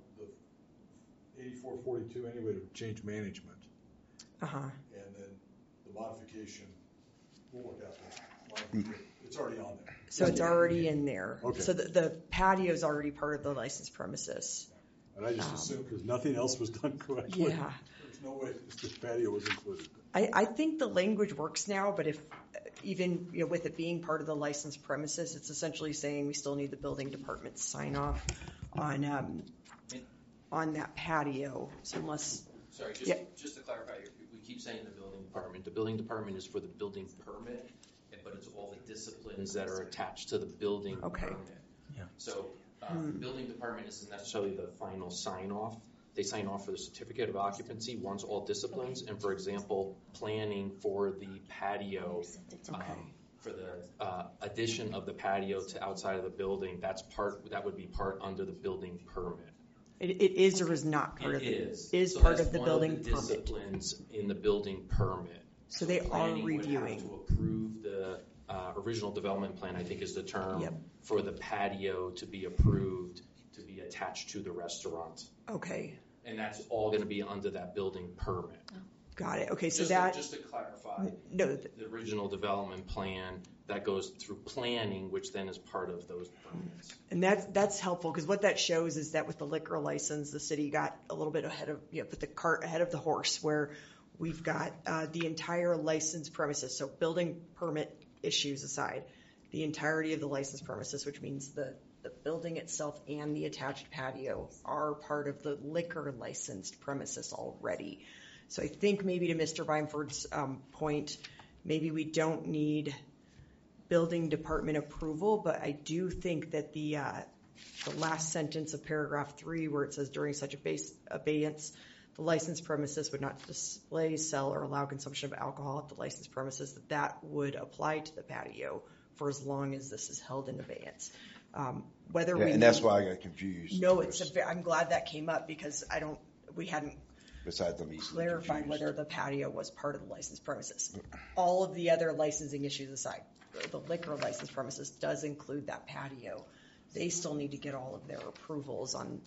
the 8442 anyway to change management, Uh-huh. and then the modification we'll work out that. It's already on there. So it's already in there. Okay. So the patio is already part of the licensed premises. And I just assumed because nothing else was done correctly. Yeah. There's no way the patio was included. I think the language works now, but if even with it being part of the licensed premises, it's essentially saying we still need the building department sign off on that patio. So unless Sorry, just to clarify, we keep saying the building department. The building department is for the building permit, but it's all the disciplines that are attached to the building permit. Yeah. So the building department isn't necessarily the final sign-off. They sign off for the certificate of occupancy once all disciplines, and for example, planning for the patio, for the addition of the patio to outside of the building, that would be part under the building permit. it is or is not part of So part that's of the one building of the permit. disciplines in the building permit. So they are planning reviewing. would have to approve the original development plan, I think is the term, for the patio to be approved to be attached to the restaurant. Okay. And that's all going to be under that building permit. Got it. Okay, so Just to clarify, no, the original development plan, that goes through planning, which then is part of those permits. and that's helpful, because what that shows is that with the liquor license, the city got a little bit ahead of, put the cart ahead of the horse, where we've got the entire licensed premises. So building permit issues aside, the entirety of the licensed premises, which means the building itself and the attached patio, are part of the liquor licensed premises already. So I think maybe to Mr. Bimeford's point, maybe we don't need building department approval, but I do think that the last sentence of paragraph 3, where it says during such abeyance, the licensed premises would not display, sell, or allow consumption of alcohol at the licensed premises, that would apply to the patio for as long as this is held in abeyance. And that's why I got confused. No, I'm glad that came up, because we hadn't Besides them easily clarified confused. whether the patio was part of the licensed premises. All of the other licensing issues aside, the liquor licensed premises does include that patio. They still need to get all of their approvals on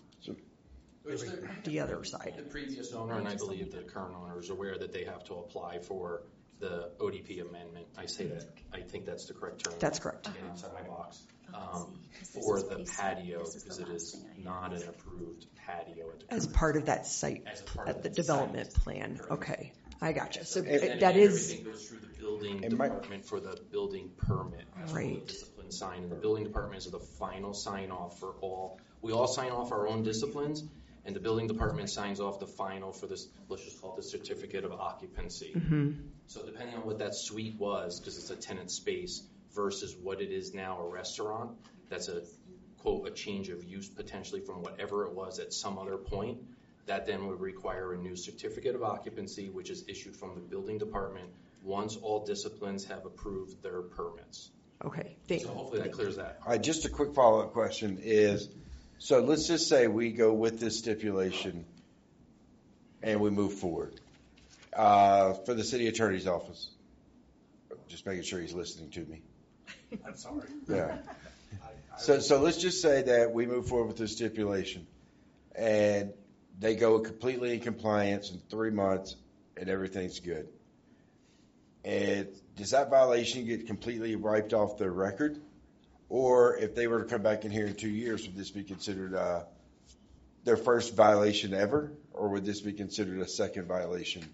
the other side. The previous owner, and I believe the current owner, is aware that they have to apply for the ODP amendment. I say that, I think that's the correct term. That's correct. Getting outside my box. For the patio, because it is not an approved patio at the As current part of that site, As a part at of the the development site. plan. Okay, I gotcha. So And that is, everything goes through the building department for the building permit. That's where the Right. discipline sign, and the building department is the final sign off for all. We all sign off our own disciplines, and the building department signs off the final for this, let's just call it the certificate of occupancy. So depending on what that suite was, because it's a tenant space, versus what it is now, a restaurant, that's a, quote, a change of use potentially from whatever it was at some other point. That then would require a new certificate of occupancy, which is issued from the building department once all disciplines have approved their permits. okay. So hopefully that clears that. All right, just a quick follow-up question is, so let's just say we go with this stipulation and we move forward. For the city attorney's office, just making sure he's listening to me. I'm sorry. Yeah. So let's just say that we move forward with this stipulation, and they go completely in compliance in 3 months, and everything's good. And does that violation get completely wiped off their record? Or if they were to come back in here in 2 years, would this be considered their first violation ever? Or would this be considered a second violation?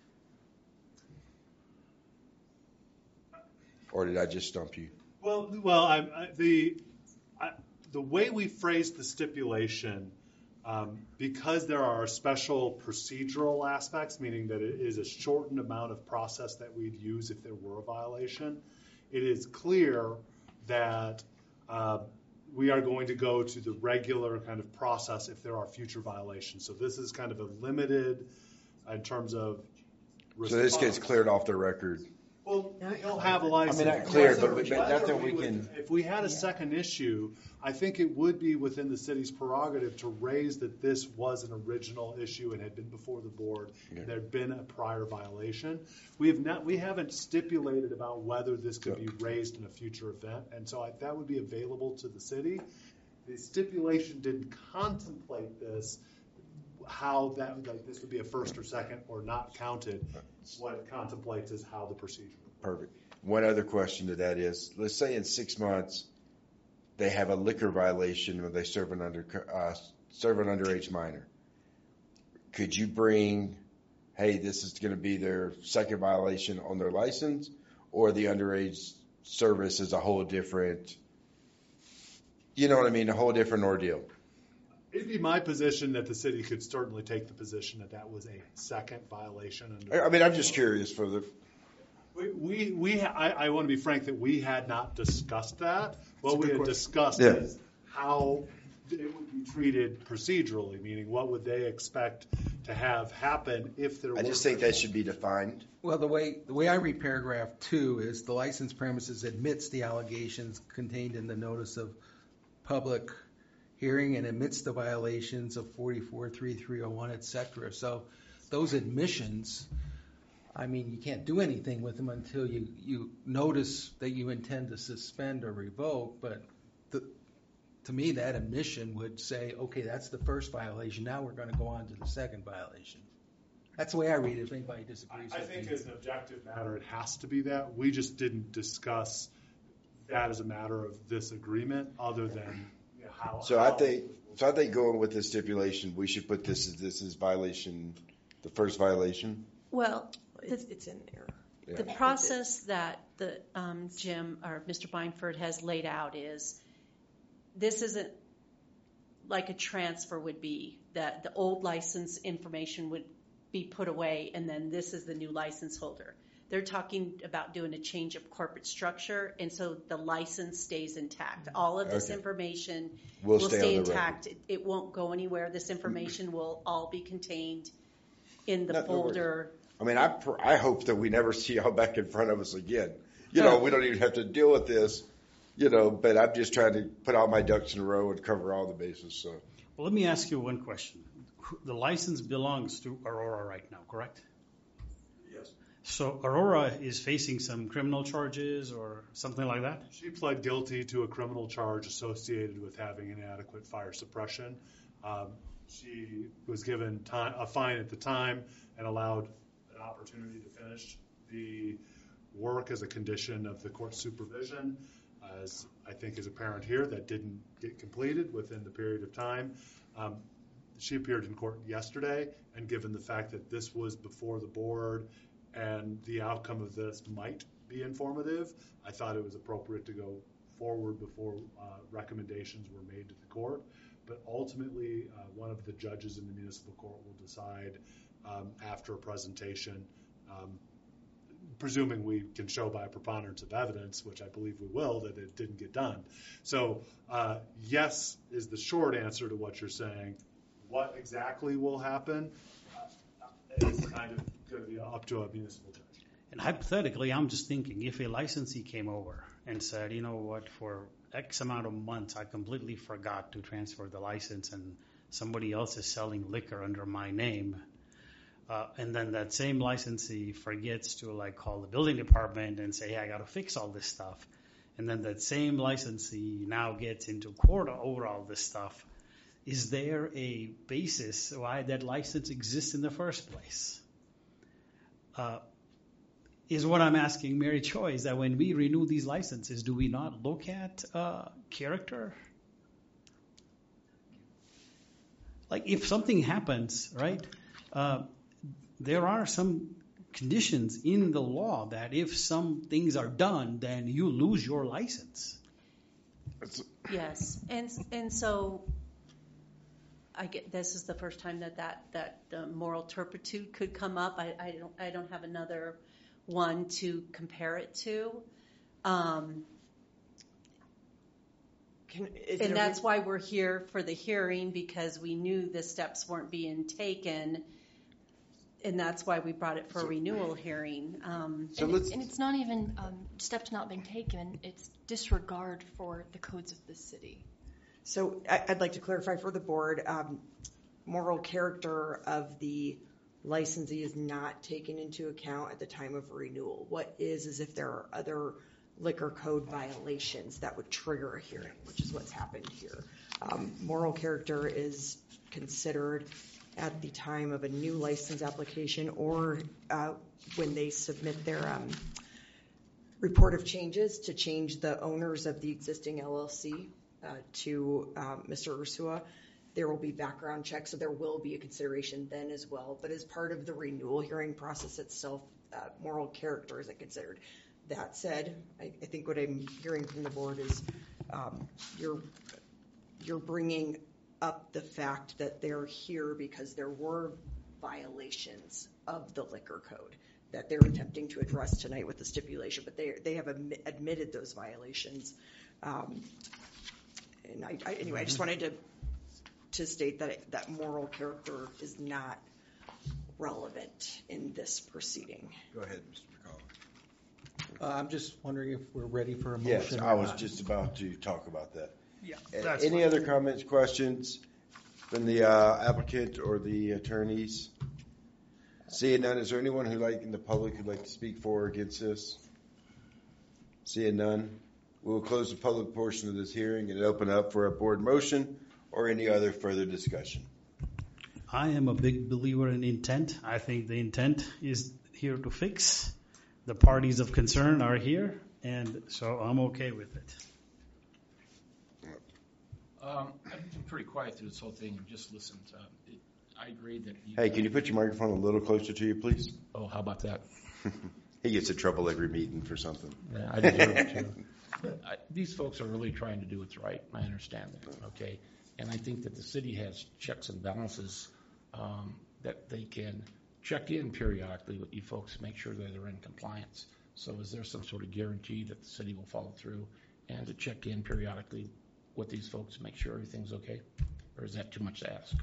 Or did I just stump you? Well, the way we phrased the stipulation, because there are special procedural aspects, meaning that it is a shortened amount of process that we'd use if there were a violation, it is clear that we are going to go to the regular kind of process if there are future violations. So this is kind of a limited in terms of response. So this gets cleared off the record. Well, he'll have a license. I mean, not clear, but nothing we can. If we had a second issue, I think it would be within the city's prerogative to raise that this was an original issue and had been before the board. Yeah. There had been a prior violation. We haven't stipulated about whether this could be raised in a future event, and so that would be available to the city. The stipulation didn't contemplate this. How that this would be a first or second or not counted. What it contemplates is how the procedure. Perfect. One other question to that is, let's say in 6 months they have a liquor violation when they serve an underage minor. Could you bring, hey, this is going to be their second violation on their license, or the underage service is a whole different, you know what I mean, a whole different ordeal? It'd be my position that the city could certainly take the position that that was a second violation. I mean, I'm just curious for the. I want to be frank that we had not discussed that. What we had discussed is how it would be treated procedurally, meaning what would they expect to have happen if there were. I just think that should be defined. Well, the way I read paragraph 2 is the licensed premises admits the allegations contained in the notice of public hearing and admits the violations of 44.3301, et cetera. So those admissions, I mean, you can't do anything with them until you notice that you intend to suspend or revoke. But to me, that admission would say, okay, that's the first violation. Now we're going to go on to the second violation. That's the way I read it, if anybody disagrees. I think as an objective matter, it has to be that. We just didn't discuss that as a matter of this agreement other than So I think going with the stipulation, we should put this as violation, the first violation. Well, it's in there. Yeah. The process that the Jim or Mr. Beinford has laid out is this isn't like a transfer would be, that the old license information would be put away and then this is the new license holder. They're talking about doing a change of corporate structure, and so the license stays intact. All of this information will stay intact. It won't go anywhere. This information will all be contained in the folder. I mean, I hope that we never see y'all back in front of us again. You know, we don't even have to deal with this, you know, but I'm just trying to put all my ducks in a row and cover all the bases. So, well, let me ask you one question. The license belongs to Aurora right now, correct? So Aurora is facing some criminal charges or something like that? She pled guilty to a criminal charge associated with having inadequate fire suppression. She was given a fine at the time and allowed an opportunity to finish the work as a condition of the court supervision. As I think is apparent here, that didn't get completed within the period of time. She appeared in court yesterday, and given the fact that this was before the board and the outcome of this might be informative, I thought it was appropriate to go forward before recommendations were made to the court. But ultimately, one of the judges in the municipal court will decide after a presentation, presuming we can show by a preponderance of evidence, which I believe we will, that it didn't get done. So yes is the short answer to what you're saying. What exactly will happen is kind of going to be up to a municipal judge. And hypothetically, I'm just thinking, if a licensee came over and said, you know what, for X amount of months, I completely forgot to transfer the license and somebody else is selling liquor under my name, and then that same licensee forgets to like call the building department and say, hey, I got to fix all this stuff. and then that same licensee now gets into court over all this stuff, is there a basis why that license exists in the first place? Is what I'm asking Mary Choi, is that when we renew these licenses, do we not look at character? Like if something happens, right, there are some conditions in the law that if some things are done, then you lose your license. Yes, and so I get this is the first time that moral turpitude could come up. I don't have another one to compare it to. And that's why we're here for the hearing, because we knew the steps weren't being taken, and that's why we brought it for a renewal hearing. And it's not even steps not being taken, it's disregard for the codes of the city. So I'd like to clarify for the board, moral character of the licensee is not taken into account at the time of renewal. What is if there are other liquor code violations that would trigger a hearing, which is what's happened here. Moral character is considered at the time of a new license application or when they submit their report of changes to change the owners of the existing LLC to Mr. Ursua. There will be background checks, so there will be a consideration then as well. But as part of the renewal hearing process itself, moral character isn't considered. That said, I think what I'm hearing from the board is you're bringing up the fact that they're here because there were violations of the liquor code that they're attempting to address tonight with the stipulation, but they have admitted those violations. And I just wanted to state that moral character is not relevant in this proceeding. Go ahead, Mr. McCall. I'm just wondering if we're ready for a motion. Yes, I was just about to talk about that. Yeah. Any other comments, questions from the applicant or the attorneys? Seeing none, is there anyone in the public who'd like to speak for or against this? Seeing none, we will close the public portion of this hearing and open up for a board motion or any other further discussion. I am a big believer in intent. I think the intent is here to fix. The parties of concern are here, and so I'm okay with it. I've been pretty quiet through this whole thing and just listened. I agree that... Hey, can you put your microphone a little closer to you, please? Oh, how about that? He gets in trouble every meeting for something. Yeah, I deserve it too. These folks are really trying to do what's right. I understand that, okay? And I think that the city has checks and balances that they can check in periodically with you folks to make sure that they're in compliance. So is there some sort of guarantee that the city will follow through and to check in periodically with these folks to make sure everything's okay? Or is that too much to ask?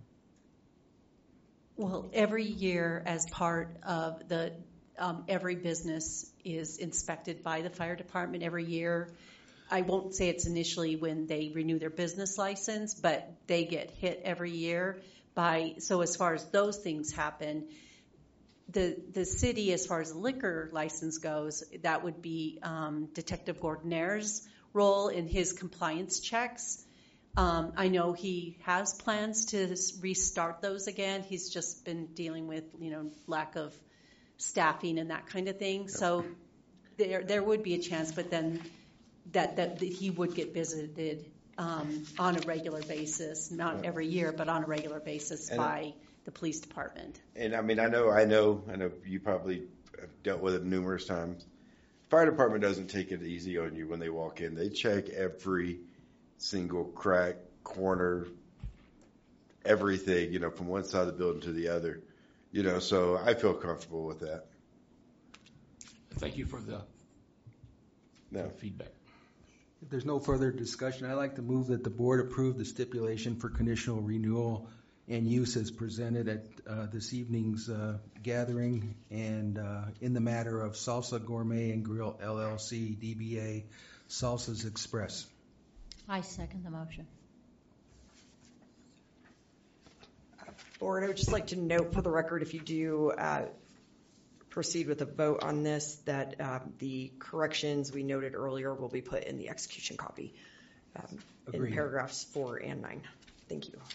Well, every year as part of the, every business is inspected by the fire department every year. I won't say it's initially when they renew their business license, but they get hit every year by, so as far as those things happen, the city, as far as the liquor license goes, that would be Detective Gordonaire's role in his compliance checks. I know he has plans to restart those again. He's just been dealing with, lack of staffing and that kind of thing. So there would be a chance, but then that he would get visited on a regular basis, not every year, but on a regular basis by the police department. And I mean, I know you probably have dealt with it numerous times. Fire department doesn't take it easy on you when they walk in. They check every single crack, corner, everything, from one side of the building to the other, so I feel comfortable with that. Thank you for the feedback. If there's no further discussion, I'd like to move that the board approve the stipulation for conditional renewal and use as presented at this evening's gathering and in the matter of Salsa Gourmet and Grill LLC, DBA Salsas Express. I second the motion. Board, I would just like to note for the record, if you do proceed with a vote on this, that the corrections we noted earlier will be put in the execution copy in Agreed. paragraphs 4 and 9. Thank you.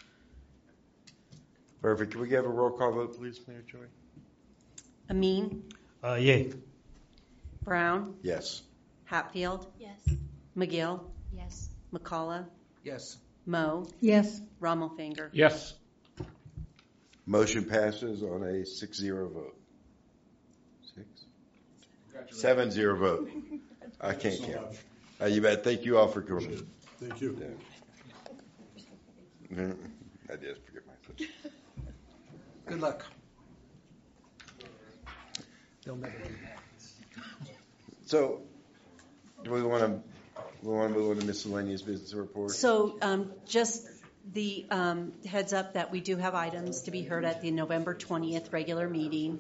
Perfect. Can we have a roll call vote, please, Mayor Joy? Amin, Yay. Brown, Yes. Hatfield, Yes. McGill, Yes. McCullough, Yes. Moe, Yes. Rommelfinger. Yes. Motion passes on a 6-0 vote. 7-0 vote. I can't count. You bet. Thank you all for coming. Thank you. Yeah. I did forget myself. Good luck. They'll never do that. So, do we want to move on to miscellaneous business report? So just the heads up that we do have items to be heard at the November 20th regular meeting.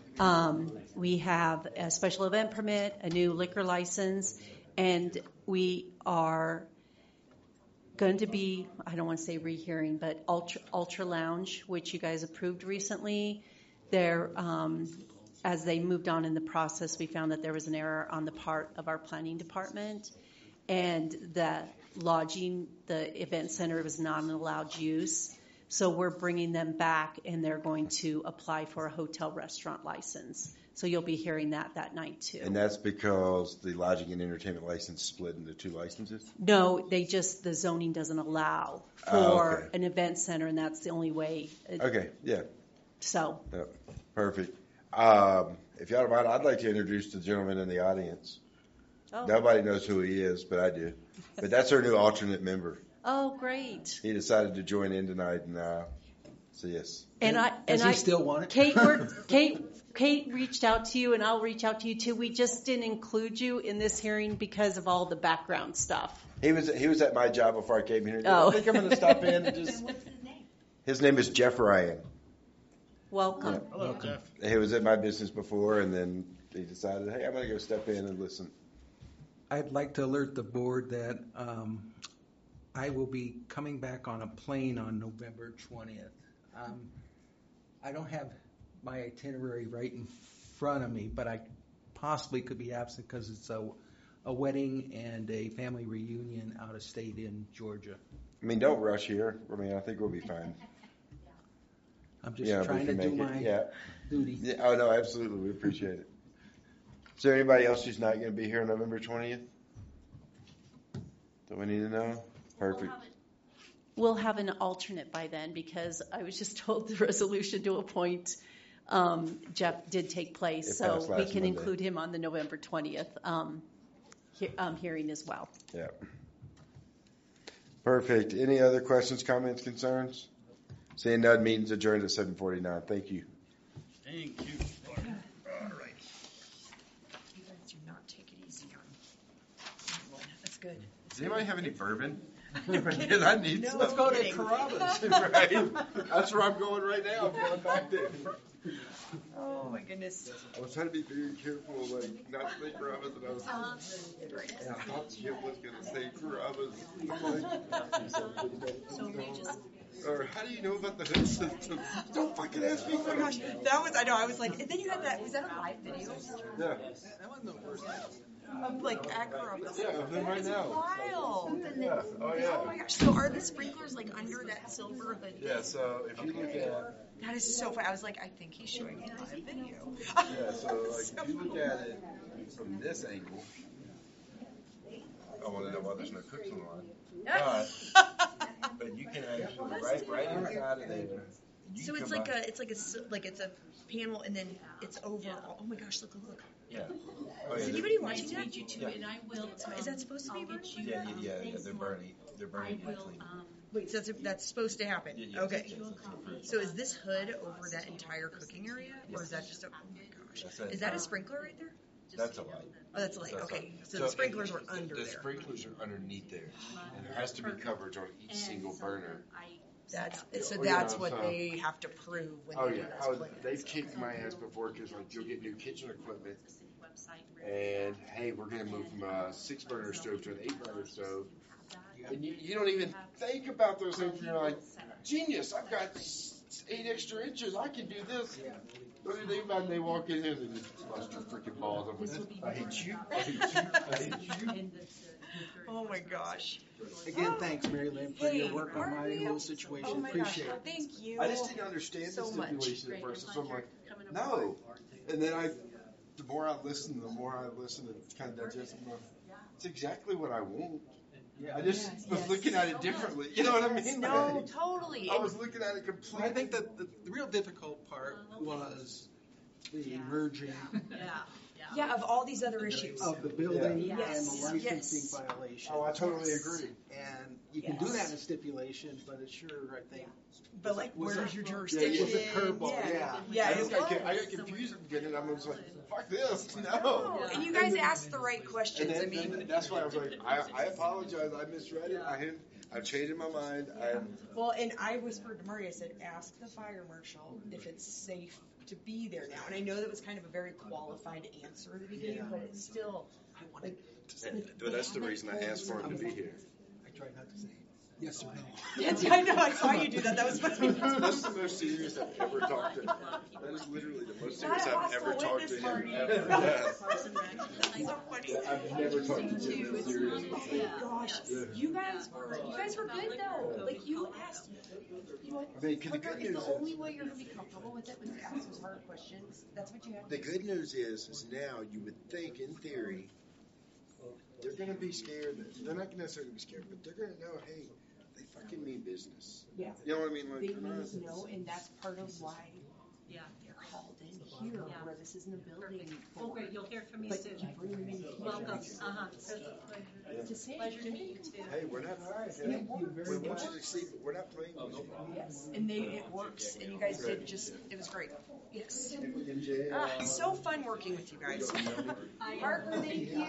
We have a special event permit, a new liquor license, and we are going to be, I don't want to say rehearing, but Ultra Lounge, which you guys approved recently. There, as they moved on in the process, we found that there was an error on the part of our planning department, and that lodging, the event center, was not an allowed use. So we're bringing them back, and they're going to apply for a hotel restaurant license. So you'll be hearing that night too. And that's because the lodging and entertainment license split into 2 licenses? No, the zoning doesn't allow for an event center, and that's the only way. Okay, yeah. So. Yeah, perfect. If y'all don't mind, I'd like to introduce the gentleman in the audience. Oh. Nobody knows who he is, but I do. But that's our new alternate member. Oh, great. He decided to join in tonight, and so yes. Does he still want it? Kate reached out to you, and I'll reach out to you too. We just didn't include you in this hearing because of all the background stuff. He was at my job before I came here. Oh. I think I'm going to stop in and just. What's his name? His name is Jeff Ryan. Welcome. Yeah. Hello, Jeff. He was at my business before, and then he decided, hey, I'm going to go step in and listen. I'd like to alert the board that I will be coming back on a plane on November 20th. I don't have my itinerary right in front of me, but I possibly could be absent because it's a wedding and a family reunion out of state in Georgia. I mean, don't rush here. I mean, I think we'll be fine. I'm just trying to do my duty. Yeah, oh, no, absolutely. We appreciate it. Is there anybody else who's not going to be here on November 20th? Do we need to know? Perfect. We'll have an alternate by then because I was just told the resolution to appoint Jeff did take place. So we can include him on the November 20th hearing as well. Yeah. Perfect. Any other questions, comments, concerns? Seeing none, meeting's adjourned at 7:49. Thank you. Thank you. All right. You guys do not take it easy on everyone. That's good. Does anybody have any bourbon? Because I need some. Let's go to Carrabba's. Right? That's where I'm going right now. I'm going back there. Oh my goodness. I was trying to be very careful, like not to say Carrabba's, and I was. And I thought Jim was going to say Carrabba's. So they just. Or how do you know about the hood system? Don't fucking ask me. Oh my gosh, that was, I know, I was like, and then you had that, was that a live video? Yeah. That wasn't the first time. Of like at Carrabba's. Yeah, of them right now. Wild. Yeah. Oh yeah. Oh my gosh, so are the sprinklers like under that silver hood? Yeah, so if you look at. That is so funny. I was like, I think he's showing me a live video. Yeah, so like if you look at it from this angle, I want to know why there's no cooks on the line. But you can actually right inside of there. So it's like it's a panel and then it's over. Oh my gosh, look. Yeah. Is anybody watching that? You too, and I will. Is that supposed to be burning? Yeah. They're burning. Wait, so that's supposed to happen. Okay. So is this hood over that entire cooking area, or is that just a? Oh my gosh. Is that a sprinkler right there? That's a light. Oh, that's a light. Okay. So the sprinklers were under there. The sprinklers are underneath there, and there has to be coverage on each single burner. That's what they have to prove when they do this plan. They've kicked my ass before because like you'll get new kitchen equipment, and hey, we're gonna move from a 6-burner stove to an 8-burner stove, and you don't even think about those things. You're like, genius! I've got 8 extra inches. I can do this. What do you think about when they walk in here and just bust your freaking balls? I hate you. I hate you. I hate you. Oh my gosh. Again, thanks, Mary Lynn, for your work on my little situation. Oh my Appreciate gosh, it. thank you. I just didn't understand so the much. stipulation at first, so I'm like, no. And then the more I listen, and kind of digest, I'm like, it's exactly what I want. I just was looking at it differently. You know what I mean? No, totally. I was looking at it completely. I think that the real difficult part was the merging Yeah, of all these other issues. of the building Yeah. and the Yes. licensing violation. Oh, I totally agree. And you can do that in a stipulation, but it's sure, I think. But like, Was where's it- your Yeah, jurisdiction? was it curveball? Yeah, I it just I got confused at the beginning. I was like, fuck this. No. And you guys asked the right questions. And I mean, then that's why I was like, I apologize. I misread it. I've changed my mind. well, and I whispered to Murray, I said, ask the fire marshal if it's safe to be there now. And I know that was kind of a very qualified answer that he gave, but it's still, like, But that's the reason I asked for him to be here. I tried not to say yes or no. Yes, I know, I saw you do that. That was funny. That's the most serious I've ever talked to him. That is literally the most serious I've ever talked to him. Ever. Yeah. So funny. I've never talked to Jim this serious before. Gosh, you guys were good though. Like you asked, you know what? I mean, 'cause the Parker, good is news the is- only way you're gonna be comfortable with it was to ask those hard questions. That's what you have to The do. good news is now you would think, in theory, they're going to be scared. They're not necessarily be scared, but they're going to know, hey, they fucking mean business. Yeah. You know what I mean? Like, They they're not- need to know, and that's part of why they're called in here, where this isn't a building. Oh, great, you'll hear from me But soon. you bring them in here. Welcome. To say, Pleasure to meet you too. Hey, we're not. It works. We want you to see, but we're not playing with you. Yes, and it works, and you guys did it was great. Yes. MJ, So fun working with you guys. Parker, thank you.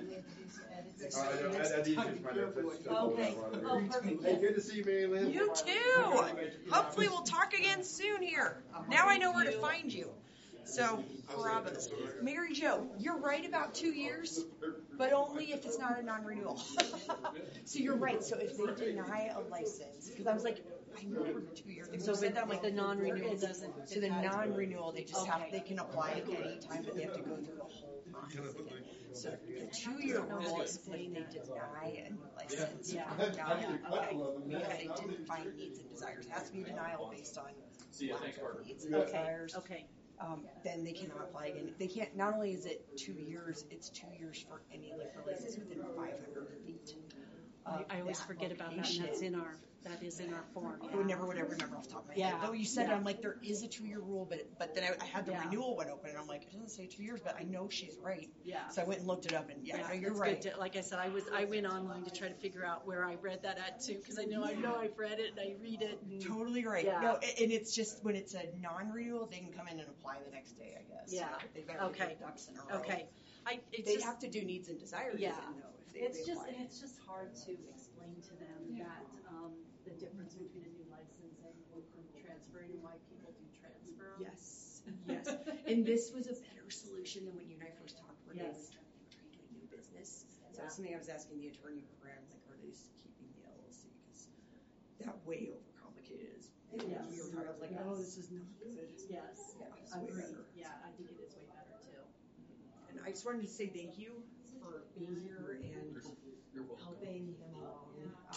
I need to find out that stuff. Okay. Oh, perfect. Hey, good to see you, Mary Lynn. You too. Hopefully we'll talk again soon here. Now I know where to find you. So, Carrabba's. Mary Jo, you're right about 2 years, but only if it's not a non-renewal. So you're right. So if they deny a license, because I was like, I know we're 2 years. They So said that, I'm like, the non-renewal doesn't. So the non-renewal, they just have, they can apply at any time, but they have to go through the whole process again. So the 2 year rule is if they deny a new license. Yeah. Okay. Because they didn't find needs and desires. It has to be a denial based on lack of needs and Okay, desires. okay. Then they cannot apply again. They can't, not only is it 2 years, it's 2 years for any liquor license within 500 feet. I always forget about that, and that is in our form. I would never remember off the top of my head. Yeah. Though you said it, Yeah. I'm like, there is a 2 year rule, but then I had the renewal one open, and I'm like, it doesn't say 2 years, but I know she's right. Yeah. So I went and looked it up, and no, you're it's right. good to- like I said, I went online to try to figure out where I read that at too, because I know I've read it and I read it. And, Totally right. Yeah. No, and it's just when it's a non-renewal, they can come in and apply the next day, I guess. Yeah. They better get their ducks in a row. Okay. They have to do needs and desires. Yeah. Then, though, if they And apply. it's just hard to explain to them that the difference between a new license and transferring and why people do transfer. Yes. And this was a better solution than when you and I first talked, where they were Yes. trying to do new business. So that's something I was asking the attorney around, like, are they just keeping the LLC? Because that way overcomplicated is. Yes. We were talking, I was like, oh, this is not good. Yes. Yeah, it's way Agreed. better. Yeah, I think it is way better too. And I just wanted to say thank you for being here and helping them along.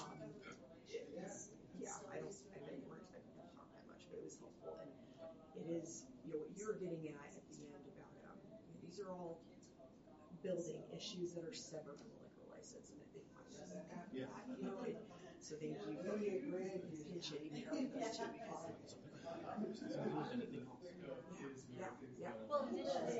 I weren't expecting to talk that much, but it was helpful. And it is, what you're getting at the end about, these are all building issues that are separate from the liquor license, and they find that. So thank you for taking care of those too, because yeah. Well, initially,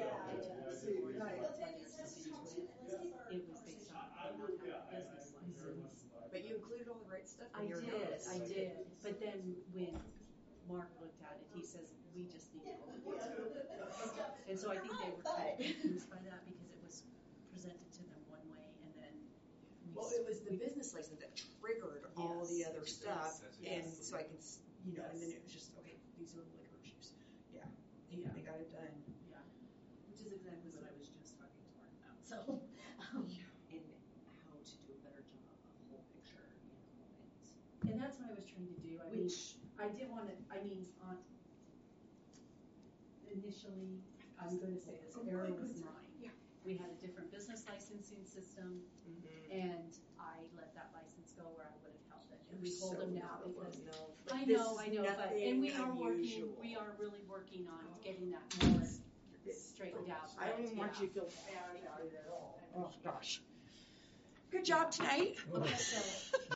it was based on not having a business license. But you included all the right stuff I in your notes. did. But then when Mark looked at it, he says, we just need to go with it. And so I think they were kind of confused by that because it was presented to them one way and then. Well, it was the business license that triggered all the other stuff, and so I could, and then it was just, okay, these are liquor issues. Yeah, they got it done. Yeah, which is exactly what I was just talking to Mark about, so. And how to do a better job, a whole picture, And that's what I was trying to do. I mean, I did want to, initially, I'm going to say this, error was mine. We had a different business licensing system, and I let that license go where I would have held it. And we hold them now because I know, but and we are really working on getting that more straightened out. I don't even want you to feel bad about it at all. Oh gosh. Good job tonight. So